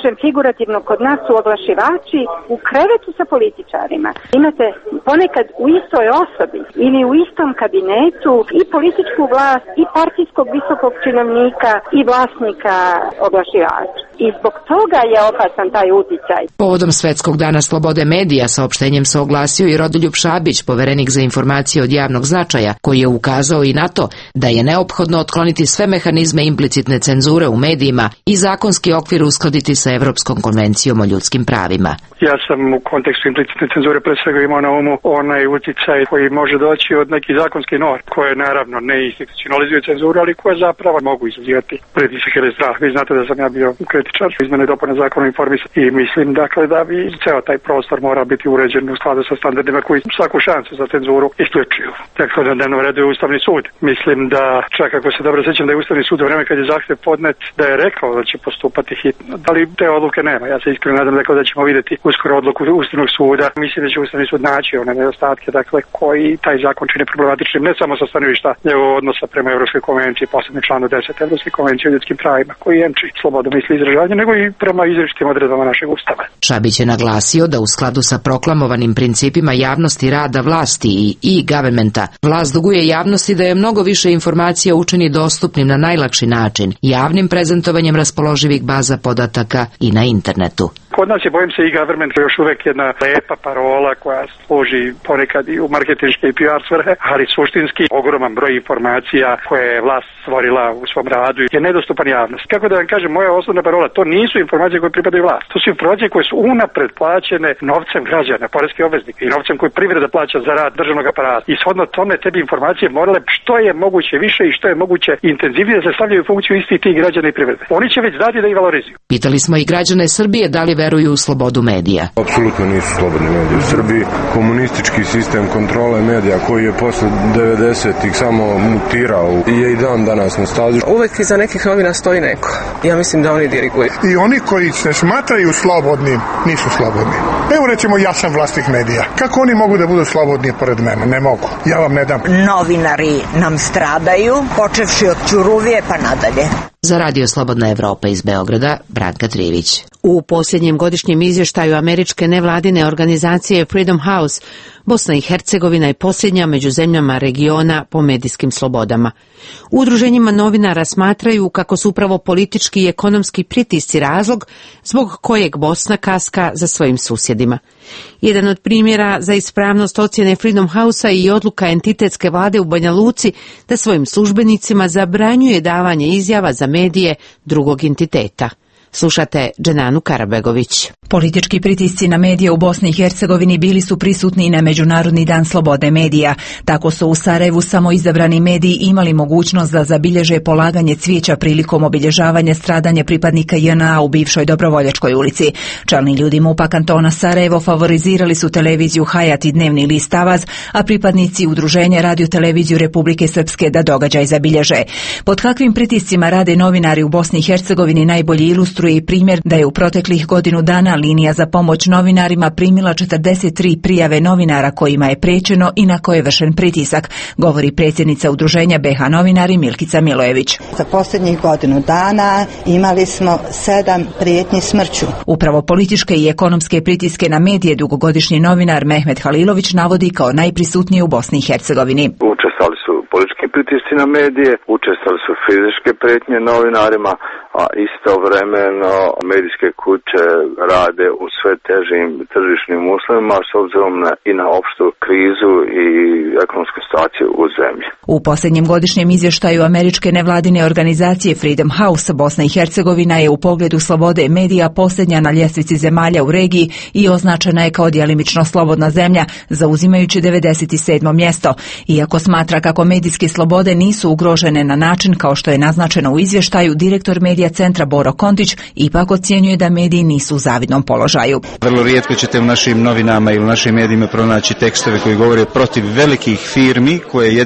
kažem figurativno, kod nas su oglašivači u krevetu sa političarima. Imate ponekad u istoj osobi ili u istom kabinetu i političku vlast i partijskog visokog činovnika i vlasnika oglašivača. I zbog toga je opasan taj uticaj. Povodom Svetskog dana slobode medija saopštenjem se oglasio i Rodoljub Šabić, poverenik za informacije od javnog značaja, koji je ukazao i na to da je neophodno otkloniti sve mehanizme implicitne cenzure u medijima i zakonski okvir uskladiti sa Evropskom konvencijom o ljudskim pravima. Ja sam u kontekstu implicitne cenzure pre svega imao na umu onaj uticaj koji može doći od nekih zakonskih norm, koje naravno ne institucionalizuju cenzuru, ali koje zapravo mogu izazivati pritisak ili strah. Vi znate da sam ja bio kritičar izmene i dopune zakona o informisanju i mislim dakle da bi ceo taj prostor mora biti uređen u skladu sa standardima koji svaku šansu za cenzuru isključuju. Tako da dnevno redu je Ustavni sud. Mislim da čak ako se dobro sjećam da je Ustavni sud u vreme kad je zahtjev podnet da je rekao da će postupati hitno. Da li te odluke nema? Ja se iskreno nadam da ćemo vidjeti uskoro odluku Ustavnog suda. Mislim da će Ustavni sud naći one nedostatke dakle koji taj zakon čine problematičnim ne samo sa stanovišta njegovog odnosa prema Evropskoj konvenciji, posebno članu 10 Evropske konvencije o ljudskim pravima koji jemči slobodu misli i izražavanja, nego i prema izričitim odredbama našeg Ustava. Šabić je naglasio da u skladu sa proklamovanim principima javnosti rada vlasti i e-governmenta, vlast duguje javnosti da je mnogo više informacija učini dostupnim na najlakši način, javnim prezentovanjem raspoloživih baza podataka i na internetu. Kod nas je, bojim se, e-government još uvek jedna lepa parola koja služi ponekad i u marketinške i PR svrhe, ali suštinski ogroman broj informacija koje je vlast stvorila u svom radu je nedostupan javnosti. Kako da vam kažem, moja osnovna parola, to nisu informacije koje pripadaju vlast. To su informacije koje su unapred plaćene novcem građana, poreskih obveznika i novcem koji privreda plaća za rad državnog aparata. I shodno tome te bi informacije morale što je moguće više i što je moguće intenzivnije da se stavljaju u funkciju istih tih građana i privrede. Oni će već dati da ih valorizuju. Pitali smo i građane Srbije da li veruju u slobodu medija. Apsolutno nisu slobodni mediji u Srbiji. Komunistički sistem kontrole medija koji je posle 90-ih samo mutirao je i dan danas na stazi. Uvek iza nekih novina stoji neko. Ja mislim da oni diriguju. I oni koji se smatraju slobodnim, nisu slobodni. Evo recimo ja sam vlasnik medija. Kako oni mogu da budu slobodni pored mene? Ne mogu. Ja vam ne dam. Novinari nam stradaju, počevši od Ćuruvije pa nadalje. Za Radio Slobodna Evropa iz Beograda, Branka Trivić. U posljednjem godišnjem izvještaju američke nevladine organizacije Freedom House, Bosna i Hercegovina je posljednja među zemljama regiona po medijskim slobodama. U udruženjima novinara smatraju kako su upravo politički i ekonomski pritisci razlog zbog kojeg Bosna kaska za svojim susjedima. Jedan od primjera za ispravnost ocjene Freedom House-a i odluka entitetske vlade u Banja Luci da svojim službenicima zabranjuje davanje izjava za medije drugog entiteta. Slušate Dženanu Karabegović. Politički pritisci na medije u Bosni i Hercegovini bili su prisutni i na Međunarodni dan slobode medija. Tako su u Sarajevu samo izabrani mediji imali mogućnost da zabilježe polaganje cvijeća prilikom obilježavanja stradanja pripadnika JNA u bivšoj Dobrovoljačkoj ulici. Čelni ljudi MUP-a kantona Sarajevo favorizirali su televiziju Hayat i dnevni list Avaz, a pripadnici udruženja Radio-televiziju Republike Srpske da događaj zabilježe. Pod kakvim pritiscima rade novinari u Bosni i Hercegovini najbolji ilustruje i primjer da je u proteklih godinu dana linija za pomoć novinarima primila 43 prijave novinara kojima je prečeno i na koje je vršen pritisak, govori predsjednica udruženja BH novinari Milkica Milojević. Za posljednjih godinu dana imali smo 7 prijetnji smrću. Upravo političke i ekonomske pritiske na medije dugogodišnji novinar Mehmet Halilović navodi kao najprisutnije u Bosni i Hercegovini. Učestvovali su politički pritisci na medije, učestvovali su fizičke prijetnje novinarima, a istovremeno medijske kuće rade u sve težim tržišnim uslovima s obzirom i na opštu krizu i ekonomsku situaciju u zemlji. U posljednjem godišnjem izvještaju američke nevladine organizacije Freedom House, Bosna i Hercegovina je u pogledu slobode medija posljednja na ljestvici zemalja u regiji i označena je kao djelimično slobodna zemlja, zauzimajući 97. mjesto. Iako smatra kako medijske slobode nisu ugrožene na način kao što je naznačeno u izvještaju, direktor medija centra Boro Kontić ipak ocjenjuje da mediji nisu u zavidnom položaju. Vrlo rijetko ćete u našim novinama ili u našim medijima pronaći tekstove koji govore protiv velikih firmi koje jedine imaju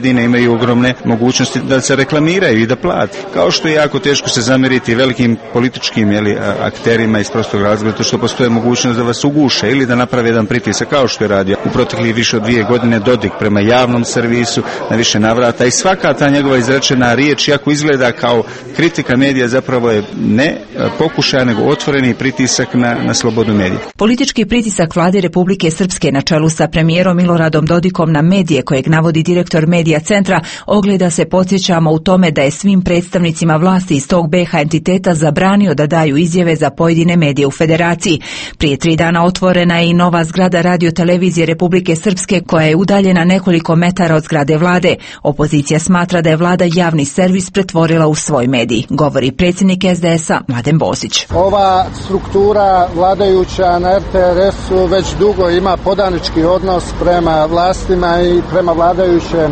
imaju ogromne mogućnosti da se reklamiraju i da plate. Kao što je jako teško se zamjeriti velikim političkim akterima iz prostog razloga, to što postoje mogućnost da vas uguše ili da naprave jedan pritisak, kao što je radio u proteklih više od 2 godine Dodik prema javnom servisu na više navrata, i svaka ta njegova izrečena riječ, iako izgleda kao kritika medija, zapravo je ne pokušaj, nego otvoreni pritisak na slobodu medija. Politički pritisak vlade Republike Srpske na čelu sa premijerom Miloradom Dodikom na medije, kojeg navodi direktor Medija centra, ogleda se, podsjećamo, u tome da je svim predstavnicima vlasti iz tog BiH entiteta zabranio da daju izjave za pojedine medije u federaciji. Prije 3 dana otvorena je i nova zgrada Radio-televizije Republike Srpske, koja je udaljena nekoliko metara od zgrade vlade. Opozicija smatra da je vlada javni servis pretvorila u svoj medij, govori predsjednik SDS-a Mladen Bosić. Ova struktura vladajuća na RTRS-u već dugo ima podanički odnos prema vlastima i prema vladajućem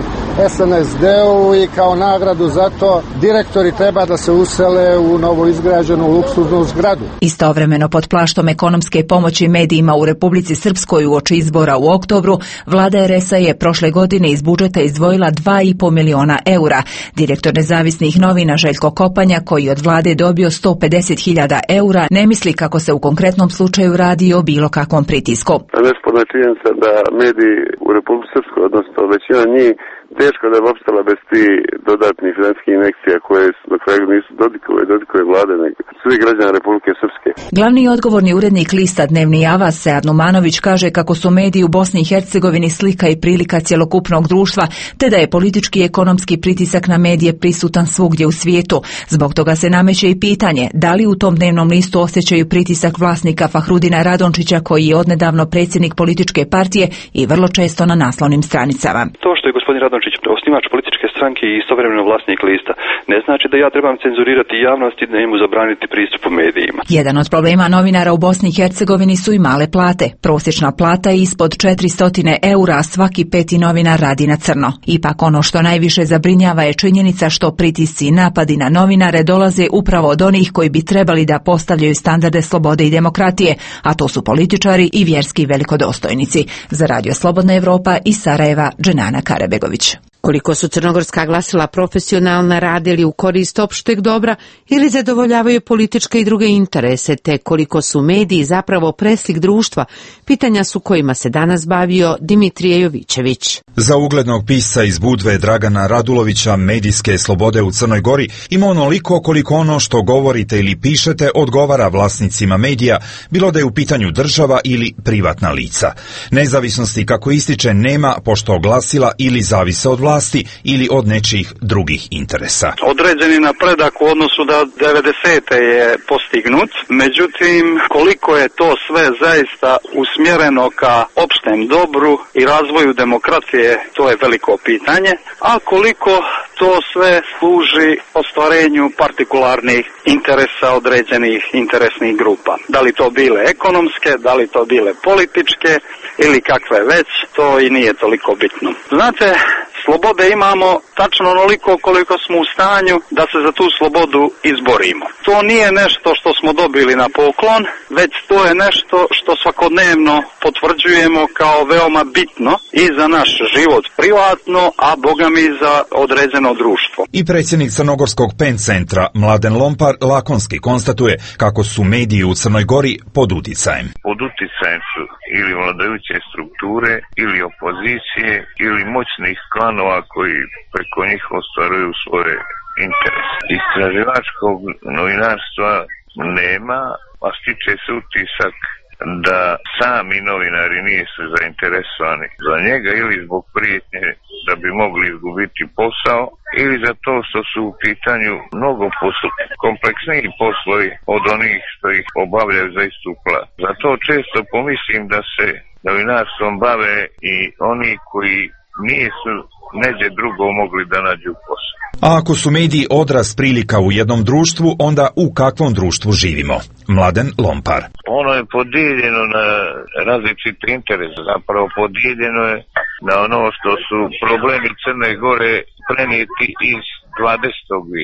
SNSD-u i kao nagradu za to direktori treba da se usele u novoizgrađenu luksuznu zgradu. Istovremeno, pod plaštom ekonomske pomoći medijima u Republici Srpskoj uoči izbora u oktobru, vlada RS-a je prošle godine iz budžeta izdvojila 2,5 miliona eura. Direktor nezavisnih novina Željko Kopanja, koji od vlade dobio 150.000 eura, ne misli kako se u konkretnom slučaju radi o bilo kakvom pritisku. Nesporna je činjenica da mediji u Republici Srpskoj, odnosno većina njih, teško da je opstala bez ti dodatnih financijskih injekcija koje na kraju nisu Dodikove vlade, nego svi građani Republike Srpske. Glavni i odgovorni urednik lista Dnevni Avaz Sead Numanović kaže kako su mediji u Bosni i Hercegovini slika i prilika cjelokupnog društva, te da je politički i ekonomski pritisak na medije prisutan svugdje u svijetu. Zbog toga se nameće i pitanje da li u tom dnevnom listu osjećaju pritisak vlasnika Fahrudina Radončića, koji je odnedavno predsjednik političke partije i vrlo često na naslovnim stranicama. To što je gospodin Radončić osnivač političke stranke i istovremeno vlasnik lista ne znači da ja trebam cenzurirati javnost i da im zabraniti pristup u medijima. Jedan od problema novinara u Bosni i Hercegovini su i male plate. Prosječna plata je ispod 400 eura, a svaki 5. novinar radi na crno. Ipak ono što najviše zabrinjava je činjenica što pritisci i napadi na novinare dolaze upravo od onih koji bi trebali da postavljaju standarde slobode i demokratije, a to su političari i vjerski velikodostojnici. Za Radio Slobodna Evropa iz Sarajeva, Dženana Karabegović. Koliko su crnogorska glasila profesionalna radili u korist opšteg dobra ili zadovoljavaju političke i druge interese, te koliko su mediji zapravo preslik društva, pitanja su kojima se danas bavio Dimitrije Jovićević. Za uglednog pisca iz Budve Dragana Radulovića medijske slobode u Crnoj Gori ima onoliko koliko ono što govorite ili pišete odgovara vlasnicima medija, bilo da je u pitanju država ili privatna lica. Nezavisnosti, kako ističe, nema, pošto glasila ili zavise od vlasti ili od nečijih drugih interesa. Određeni napredak u odnosu da 90. je postignut, međutim koliko je to sve zaista usmjereno ka opštem dobru i razvoju demokracije, to je veliko pitanje, a koliko to sve služi ostvarenju partikularnih interesa određenih interesnih grupa. Da li to bile ekonomske, da li to bile političke ili kakve već, to i nije toliko bitno. Znate, slobode imamo tačno onoliko koliko smo u stanju da se za tu slobodu izborimo. To nije nešto što smo dobili na poklon, već to je nešto što svakodnevno potvrđujemo kao veoma bitno i za naš život privatno, a bogami i za određeno društvo. I predsjednik Crnogorskog PEN centra Mladen Lompar lakonski konstatuje kako su mediji u Crnoj Gori pod uticajem. Pod uticajem su ili vladajuće strukture, ili opozicije, ili moćnih klanova koji preko njih ostvaruju svoje interese. Istraživačkog novinarstva nema, a stiče se utisak da sami novinari nisu zainteresovani za njega ili zbog prijetnje da bi mogli izgubiti posao ili za to što su u pitanju mnogo kompleksniji poslovi od onih što ih obavljaju za istu platu. Zato često pomislim da se novinarstvom bave i oni koji nisu neđe drugo mogli da nađu posao. A ako su mediji odraz prilika u jednom društvu, onda u kakvom društvu živimo? Mladen Lompar. Ono je podijeljeno na različite interese, zapravo podijeljeno je na ono što su problemi Crne Gore prenijeti iz 20. vijeka.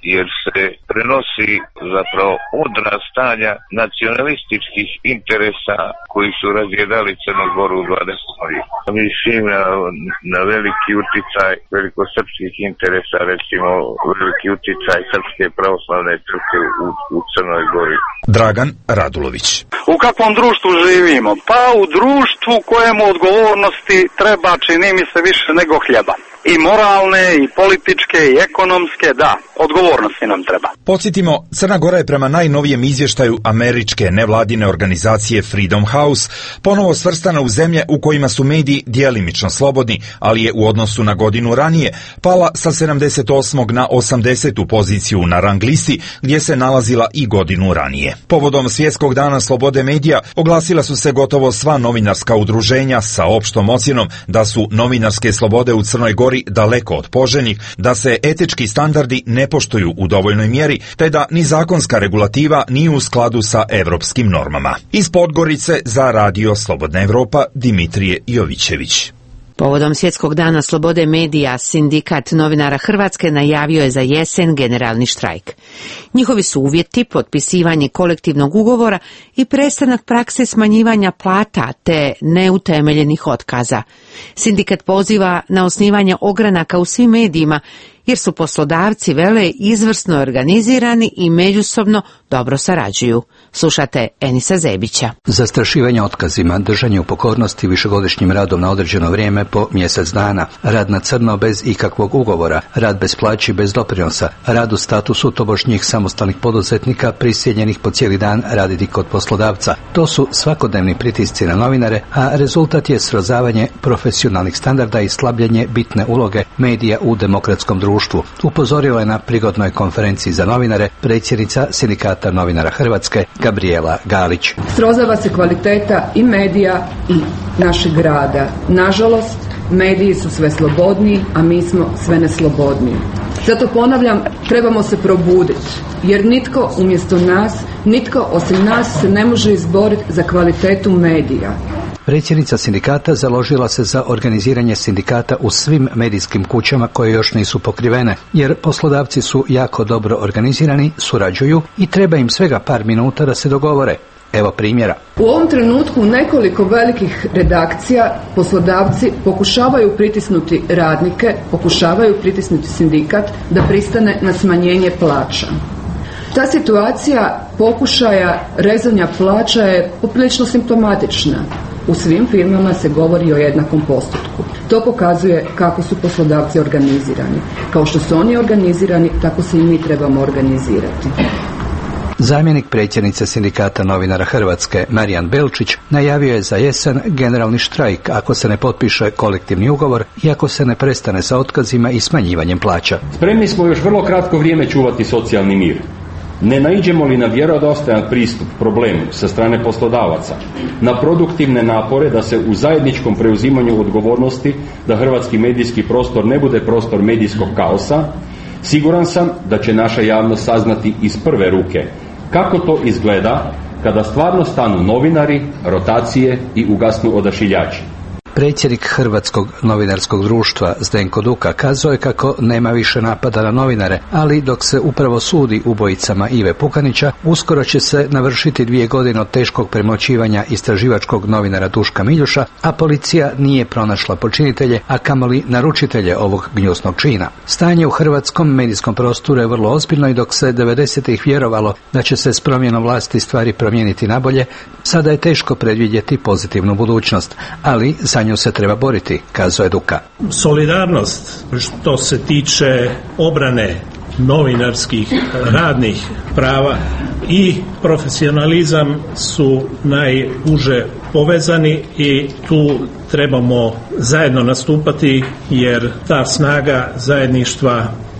jer se prenosi zapravo odraz stanja nacionalističkih interesa koji su razjedali Crnu Goru u 20. vijeku. Mislim na veliki uticaj velikosrpskih interesa, recimo veliki uticaj Srpske pravoslavne crkve u Crnoj Gori. Dragan Radulović. U kakvom društvu živimo? Pa u društvu kojemu odgovornosti treba, čini mi se, više nego hljeba. I moralne, i političke, i ekonomske, da, odgovornosti nam treba. Podsjetimo, Crna Gora je prema najnovijem izvještaju američke nevladine organizacije Freedom House ponovo svrstana u zemlje u kojima su mediji djelimično slobodni, ali je u odnosu na godinu ranije pala sa 78. na 80. poziciju na rang listi gdje se nalazila i godinu ranije. Povodom Svjetskog dana slobode medija oglasila su se gotovo sva novinarska udruženja sa opštom ocjenom da su novinarske slobode u Crnoj Gori daleko od poželjnih, da se etički standardi ne poštuju u dovoljnoj mjeri, te da ni zakonska regulativa nije u skladu sa evropskim normama. Iz Podgorice za Radio Slobodna Evropa Dimitrije Jovićević. Povodom Svjetskog dana slobode medija, Sindikat novinara Hrvatske najavio je za jesen generalni štrajk. Njihovi su uvjeti potpisivanje kolektivnog ugovora i prestanak prakse smanjivanja plata te neutemeljenih otkaza. Sindikat poziva na osnivanje ogranaka u svim medijima, jer su poslodavci, vele, izvrsno organizirani i međusobno dobro sarađuju. Slušate Enisa Zebića. Zastrašivanje otkazima, držanje u pokornosti, višegodišnjim radom na određeno vrijeme po mjesec dana, rad na crno bez ikakvog ugovora, rad bez plaći bez doprinosa, rad u statusu tobožnjih samostalnih poduzetnika prisiljenih po cijeli dan raditi kod poslodavca. To su svakodnevni pritisci na novinare, a rezultat je srozavanje profesionalnih standarda i slabljenje bitne uloge medija u demokratskom društvu. Upozorila je na prigodnoj konferenciji za novinare predsjednica Sindikata novinara Hrvatske Gabriela Galić. Srozava se kvaliteta i medija i našeg rada. Nažalost, mediji su sve slobodniji, a mi smo sve neslobodniji. Zato ponavljam, trebamo se probuditi, jer nitko umjesto nas, nitko osim nas se ne može izboriti za kvalitetu medija. Predsjednica sindikata založila se za organiziranje sindikata u svim medijskim kućama koje još nisu pokrivene, jer poslodavci su jako dobro organizirani, surađuju i treba im svega par minuta da se dogovore. Evo primjera. U ovom trenutku u nekoliko velikih redakcija poslodavci pokušavaju pritisnuti radnike, pokušavaju pritisnuti sindikat da pristane na smanjenje plaća. Ta situacija pokušaja rezanja plaća je poprilično simptomatična. U svim firmama se govori o jednakom postotku. To pokazuje kako su poslodavci organizirani. Kao što su oni organizirani, tako se i mi trebamo organizirati. Zamjenik predsjednice Sindikata novinara Hrvatske Marijan Belčić najavio je za jesen generalni štrajk ako se ne potpiše kolektivni ugovor i ako se ne prestane sa otkazima i smanjivanjem plaća. Spremni smo još vrlo kratko vrijeme čuvati socijalni mir. Ne naiđemo li na vjerodostojan pristup problemu sa strane poslodavaca, na produktivne napore da se u zajedničkom preuzimanju odgovornosti da hrvatski medijski prostor ne bude prostor medijskog kaosa, siguran sam da će naša javnost saznati iz prve ruke kako to izgleda kada stvarno stanu novinari, rotacije i ugasnu odašiljači. Predsjednik Hrvatskog novinarskog društva Zdenko Duka kazao je kako nema više napada na novinare, ali dok se upravo sudi ubojicama Ive Pukanića, uskoro će se navršiti 2 godine od teškog premlaćivanja istraživačkog novinara Duška Miljuša, a policija nije pronašla počinitelje, a kamoli naručitelje ovog gnjusnog čina. Stanje u hrvatskom medijskom prostoru je vrlo ozbiljno i dok se 90-ih vjerovalo da će se s promjenom vlasti stvari promijeniti nabolje, sada je teško predvidjeti pozitivnu budućnost, ali za nju se treba boriti, kazao je Duka. Solidarnost što se tiče obrane novinarskih radnih prava i profesionalizam su najuže povezani i tu trebamo zajedno nastupati jer ta snaga zajedništva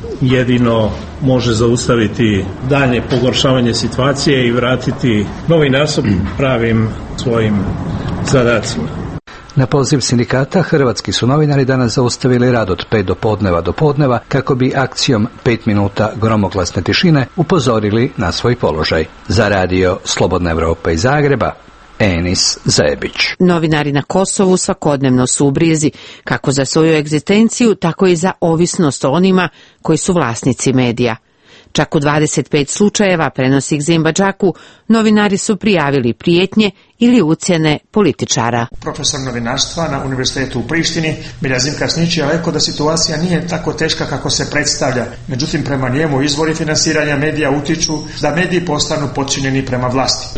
jedino može zaustaviti dalje pogoršavanje situacije i vratiti novinarstvo pravim svojim zadacima. Na poziv sindikata hrvatski su novinari danas zaustavili rad od 5 do podneva kako bi akcijom 5 minuta gromoglasne tišine upozorili na svoj položaj. Za Radio Slobodna Evropa iz Zagreba, Enis Zebić. Novinari na Kosovu svakodnevno su u brizi kako za svoju egzistenciju, tako i za ovisnost o onima koji su vlasnici medija. Čak u 25 slučajeva, prenosi Gzimba Džaku, novinari su prijavili prijetnje ili ucjene političara. Profesor novinarstva na Univerzitetu u Prištini, Miljazim Krasnić, je rekao da situacija nije tako teška kako se predstavlja. Međutim, prema njemu izvori finansiranja medija utiču da mediji postanu podčinjeni prema vlasti.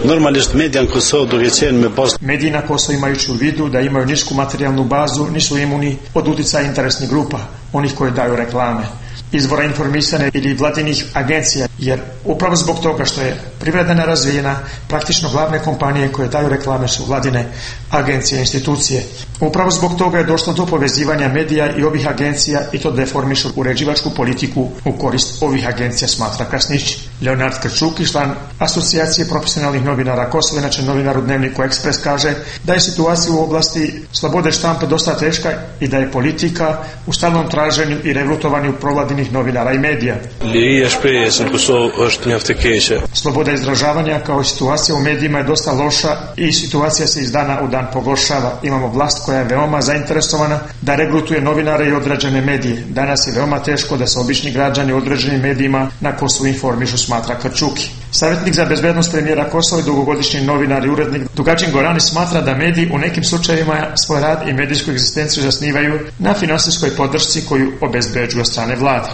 Mediji na Kosovu, imajući u vidu da imaju nisku materijalnu bazu, nisu imuni od utjecaja interesnih grupa, onih koji daju reklame, izvora informisane ili vladinih agencija, jer upravo zbog toga što je privreda nerazvijena, praktično glavne kompanije koje daju reklame su vladine agencije i institucije. Upravo zbog toga je došlo do povezivanja medija i ovih agencija i to deformišu uređivačku politiku u korist ovih agencija, smatra Krasnić. Leonard Krčuk, član Asocijacije profesionalnih novinara Kosova, inače novinar u Dnevniku Ekspres, kaže da je situacija u oblasti slobode štampe dosta teška i da je politika u stalnom traženju i regrutovanju provladinih novinara i medija. Sloboda izražavanja kao situacija u medijima je dosta loša i situacija se iz dana u dan pogoršava. Imamo vlast koja je veoma zainteresovana da regrutuje novinare i određene medije. Danas je veoma teško da se obični građani u određenim medijima na Kosovu informišu, smatra Krčuki. Savjetnik za bezbednost premijera Kosova i dugogodišnji novinar i urednik Dugačin Gorani smatra da mediji u nekim slučajevima svoj rad i medijsku egzistenciju zasnivaju na finansijskoj podršci koju obezbeđuju od strane vlade.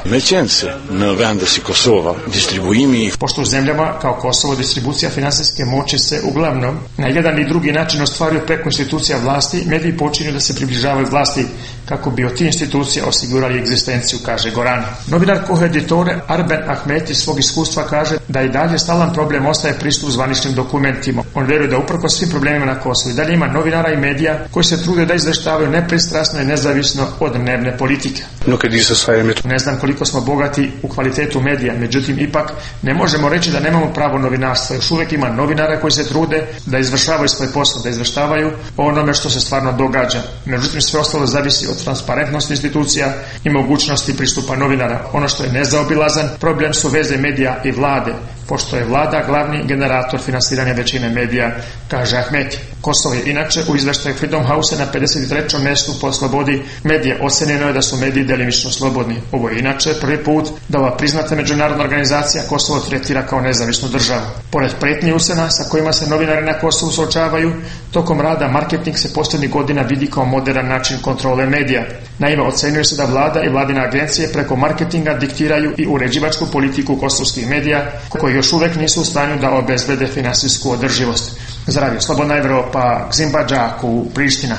Pošto u zemljama kao Kosovo distribucija finansijske moći se uglavnom na jedan i drugi način ostvaruje preko institucija vlasti, mediji počinju da se približavaju vlasti kako bi od tih institucija osigurali egzistenciju, kaže Gorani. Novinar koeditore Arben Ahmet iz svog iskustva kaže da i dalje stalan problem ostaje pristup zvaničnim dokumentima. On vjeruje da uprkos svim problemima na Kosovu i dalje ima novinara i medija koji se trude da izveštavaju nepristrasno i nezavisno od dnevne politike. Ne znam koliko smo bogati u kvalitetu medija, međutim ipak ne možemo reći da nemamo pravo novinarstva. Još uvijek ima novinara koji se trude da izvršavaju svoj posao, da izveštavaju o onome što se stvarno događa. Međutim, sve ostalo zavisi od transparentnosti institucija i mogućnosti pristupa novinara. Ono što je nezaobilazan problem su veze medija i vlade, pošto je vlada glavni generator finansiranja većine medija, kaže Ahmeti. Kosovo je inače u izveštaju Freedom House na 53. mjestu po slobodi medija. Ocenjeno je da su mediji delimično slobodni. Ovo je inače prvi put da ova priznata međunarodna organizacija Kosovo tretira kao nezavisnu državu. Pored pretnji ucjena sa kojima se novinari na Kosovu suočavaju, tokom rada marketing se posljednjih godina vidi kao modern način kontrole medija. Naime, ocenjuje se da vlada i vladine agencije preko marketinga diktiraju i uređivačku politiku kosovskih medija, koji još uvijek nisu u stanju da obezbede finansijsku održivost. Za Radio Slobodna Evropa, Gzimba Džaku, Priština.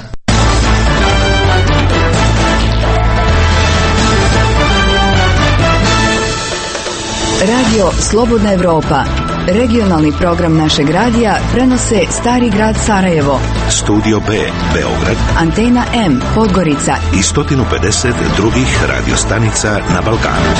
Radio Slobodna Evropa, regionalni program našeg radija, prenose Stari grad Sarajevo, Studio B, Beograd, Antena M, Podgorica i 150 drugih radiostanica na Balkanu.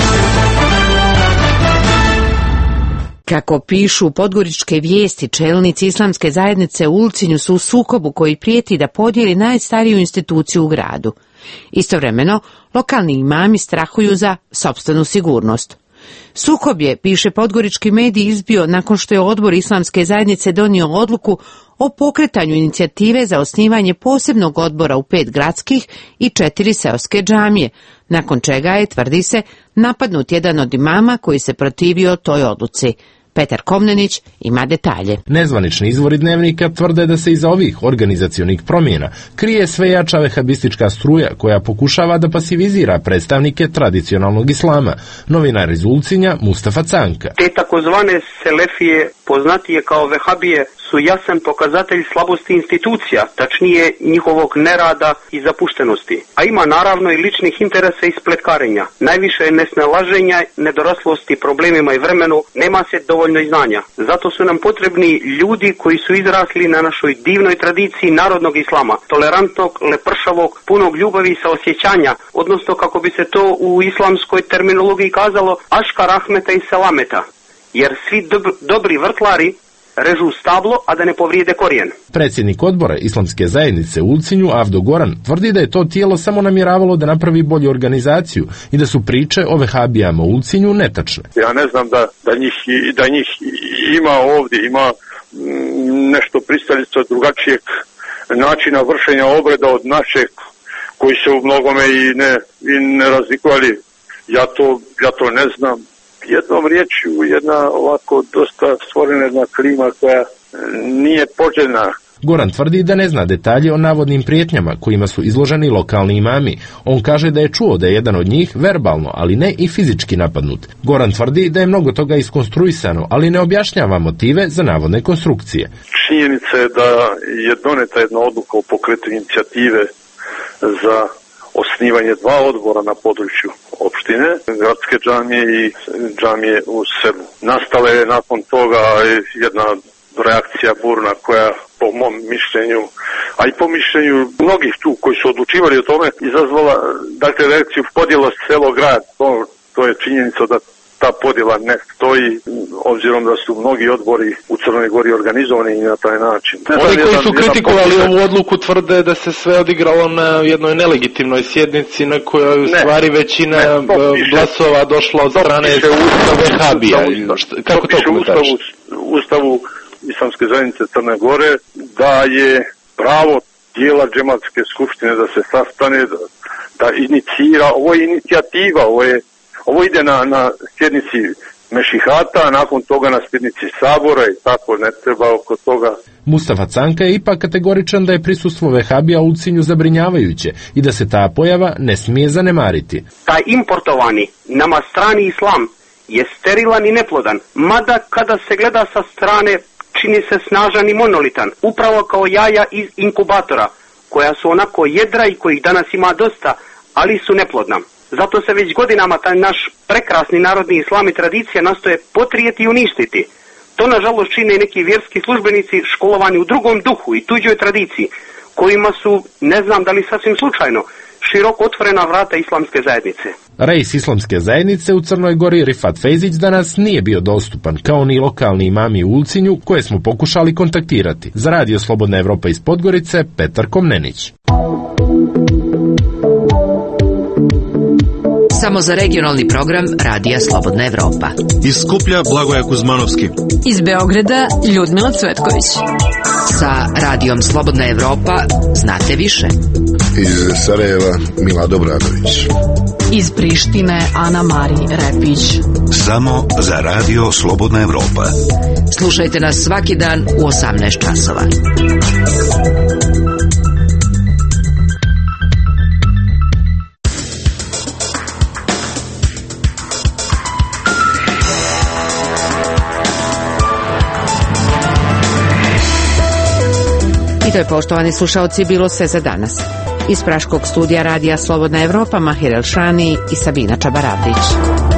Kako pišu podgoričke vijesti, čelnici islamske zajednice u Ulcinju su u sukobu koji prijeti da podijeli najstariju instituciju u gradu. Istovremeno, lokalni imami strahuju za sopstvenu sigurnost. Sukob je, piše podgorički medij, izbio nakon što je odbor islamske zajednice donio odluku o pokretanju inicijative za osnivanje posebnog odbora u 5 gradskih i 4 seoske džamije, nakon čega je, tvrdi se, napadnut jedan od imama koji se protivio toj odluci. Petar Komnenić ima detalje. Nezvanični izvori Dnevnika tvrde da se iza ovih organizacionih promjena krije sve jača vehabistička struja koja pokušava da pasivizira predstavnike tradicionalnog islama. Novinar iz Ulcinja Mustafa Canka. Te takozvane selefije, poznatije kao vehabije, su jasan pokazatelj slabosti institucija, tačnije njihovog nerada i zapuštenosti. A ima naravno i ličnih interesa i spletkarenja. Najviše je nesnalaženja, nedoraslosti problemima i vremenu, nema se dovoljno i znanja. Zato su nam potrebni ljudi koji su izrasli na našoj divnoj tradiciji narodnog islama, tolerantnog, lepršavog, punog ljubavi i saosjećanja, odnosno kako bi se to u islamskoj terminologiji kazalo, aška rahmeta i selameta. Jer svi dobri vrtlari režu stablo, a da ne povrijede korijen. Predsjednik odbora islamske zajednice u Ulcinju, Avdo Goran, tvrdi da je to tijelo samo namjeravalo da napravi bolju organizaciju i da su priče o vehabijama u Ulcinju netačne. Ja ne znam da njih ima ovdje, ima nešto pristalica drugačijeg načina vršenja obreda od našeg, koji se u mnogome i ne razlikovali. Ja to ne znam. Jednom riječju, jedna ovako dosta stvorena jedna klima koja nije poželjna. Goran tvrdi da ne zna detalje o navodnim prijetnjama kojima su izloženi lokalni imami. On kaže da je čuo da je jedan od njih verbalno, ali ne i fizički napadnut. Goran tvrdi da je mnogo toga iskonstruisano, ali ne objašnjava motive za navodne konstrukcije. Činjenica je da je doneta jedna odluka o pokretanju inicijative za osnivanje 2 odbora na području opštine, gradske džamije i džamije u selu. Nastala je nakon toga jedna reakcija burna koja po mom mišljenju, a i po mišljenju mnogih tu koji su odlučivali o tome, izazvala reakciju podjela selo-grad. To je činjenica da ta podjela ne stoji, obzirom da su mnogi odbori u Crnoj Gori organizovani i na taj način. Oni koji su kritikovali ovu odluku tvrde da se sve odigralo na jednoj nelegitimnoj sjednici na kojoj u stvari većina glasova došla od strane Vehabija. Kako to komentariš? Ustavu Islamske zajednice Crne Gore da je pravo dijela džematske skupštine da se sastane, da inicira, ovo je inicijativa, ovo ide na sjednici Mešihata, a nakon toga na sjednici Sabora i tako, ne treba oko toga. Mustafa Canka je ipak kategoričan da je prisustvo Vehabija u Ulcinju zabrinjavajuće i da se ta pojava ne smije zanemariti. Taj importovani nama strani islam je sterilan i neplodan, mada kada se gleda sa strane čini se snažan i monolitan, upravo kao jaja iz inkubatora, koja su onako jedra i kojih danas ima dosta, ali su neplodna. Zato se već godinama taj naš prekrasni narodni islam i tradicija nastoje potrijeti i uništiti. To nažalost čine neki vjerski službenici školovani u drugom duhu i tuđoj tradiciji, kojima su, ne znam da li sasvim slučajno, široko otvorena vrata islamske zajednice. Reis islamske zajednice u Crnoj Gori Rifat Fejzić danas nije bio dostupan, kao ni lokalni imami u Ulcinju koje smo pokušali kontaktirati. Za Radio Slobodna Evropa iz Podgorice, Petar Komnenić. Samo za regionalni program Radija Slobodna Evropa. Iz Skuplja Blagoja Kuzmanovski. Iz Beograda Ljudmila Cvetković. Sa Radijom Slobodna Evropa znate više. Iz Sarajeva Mila Dobradović. Iz Prištine Ana Mari Repić. Samo za Radio Slobodna Evropa. Slušajte nas svaki dan u 18 časova. To je, poštovani slušaoci, bilo sve za danas. Iz praškog studija Radija Slobodna Evropa Mahir Elšani i Sabina Čabaravdić.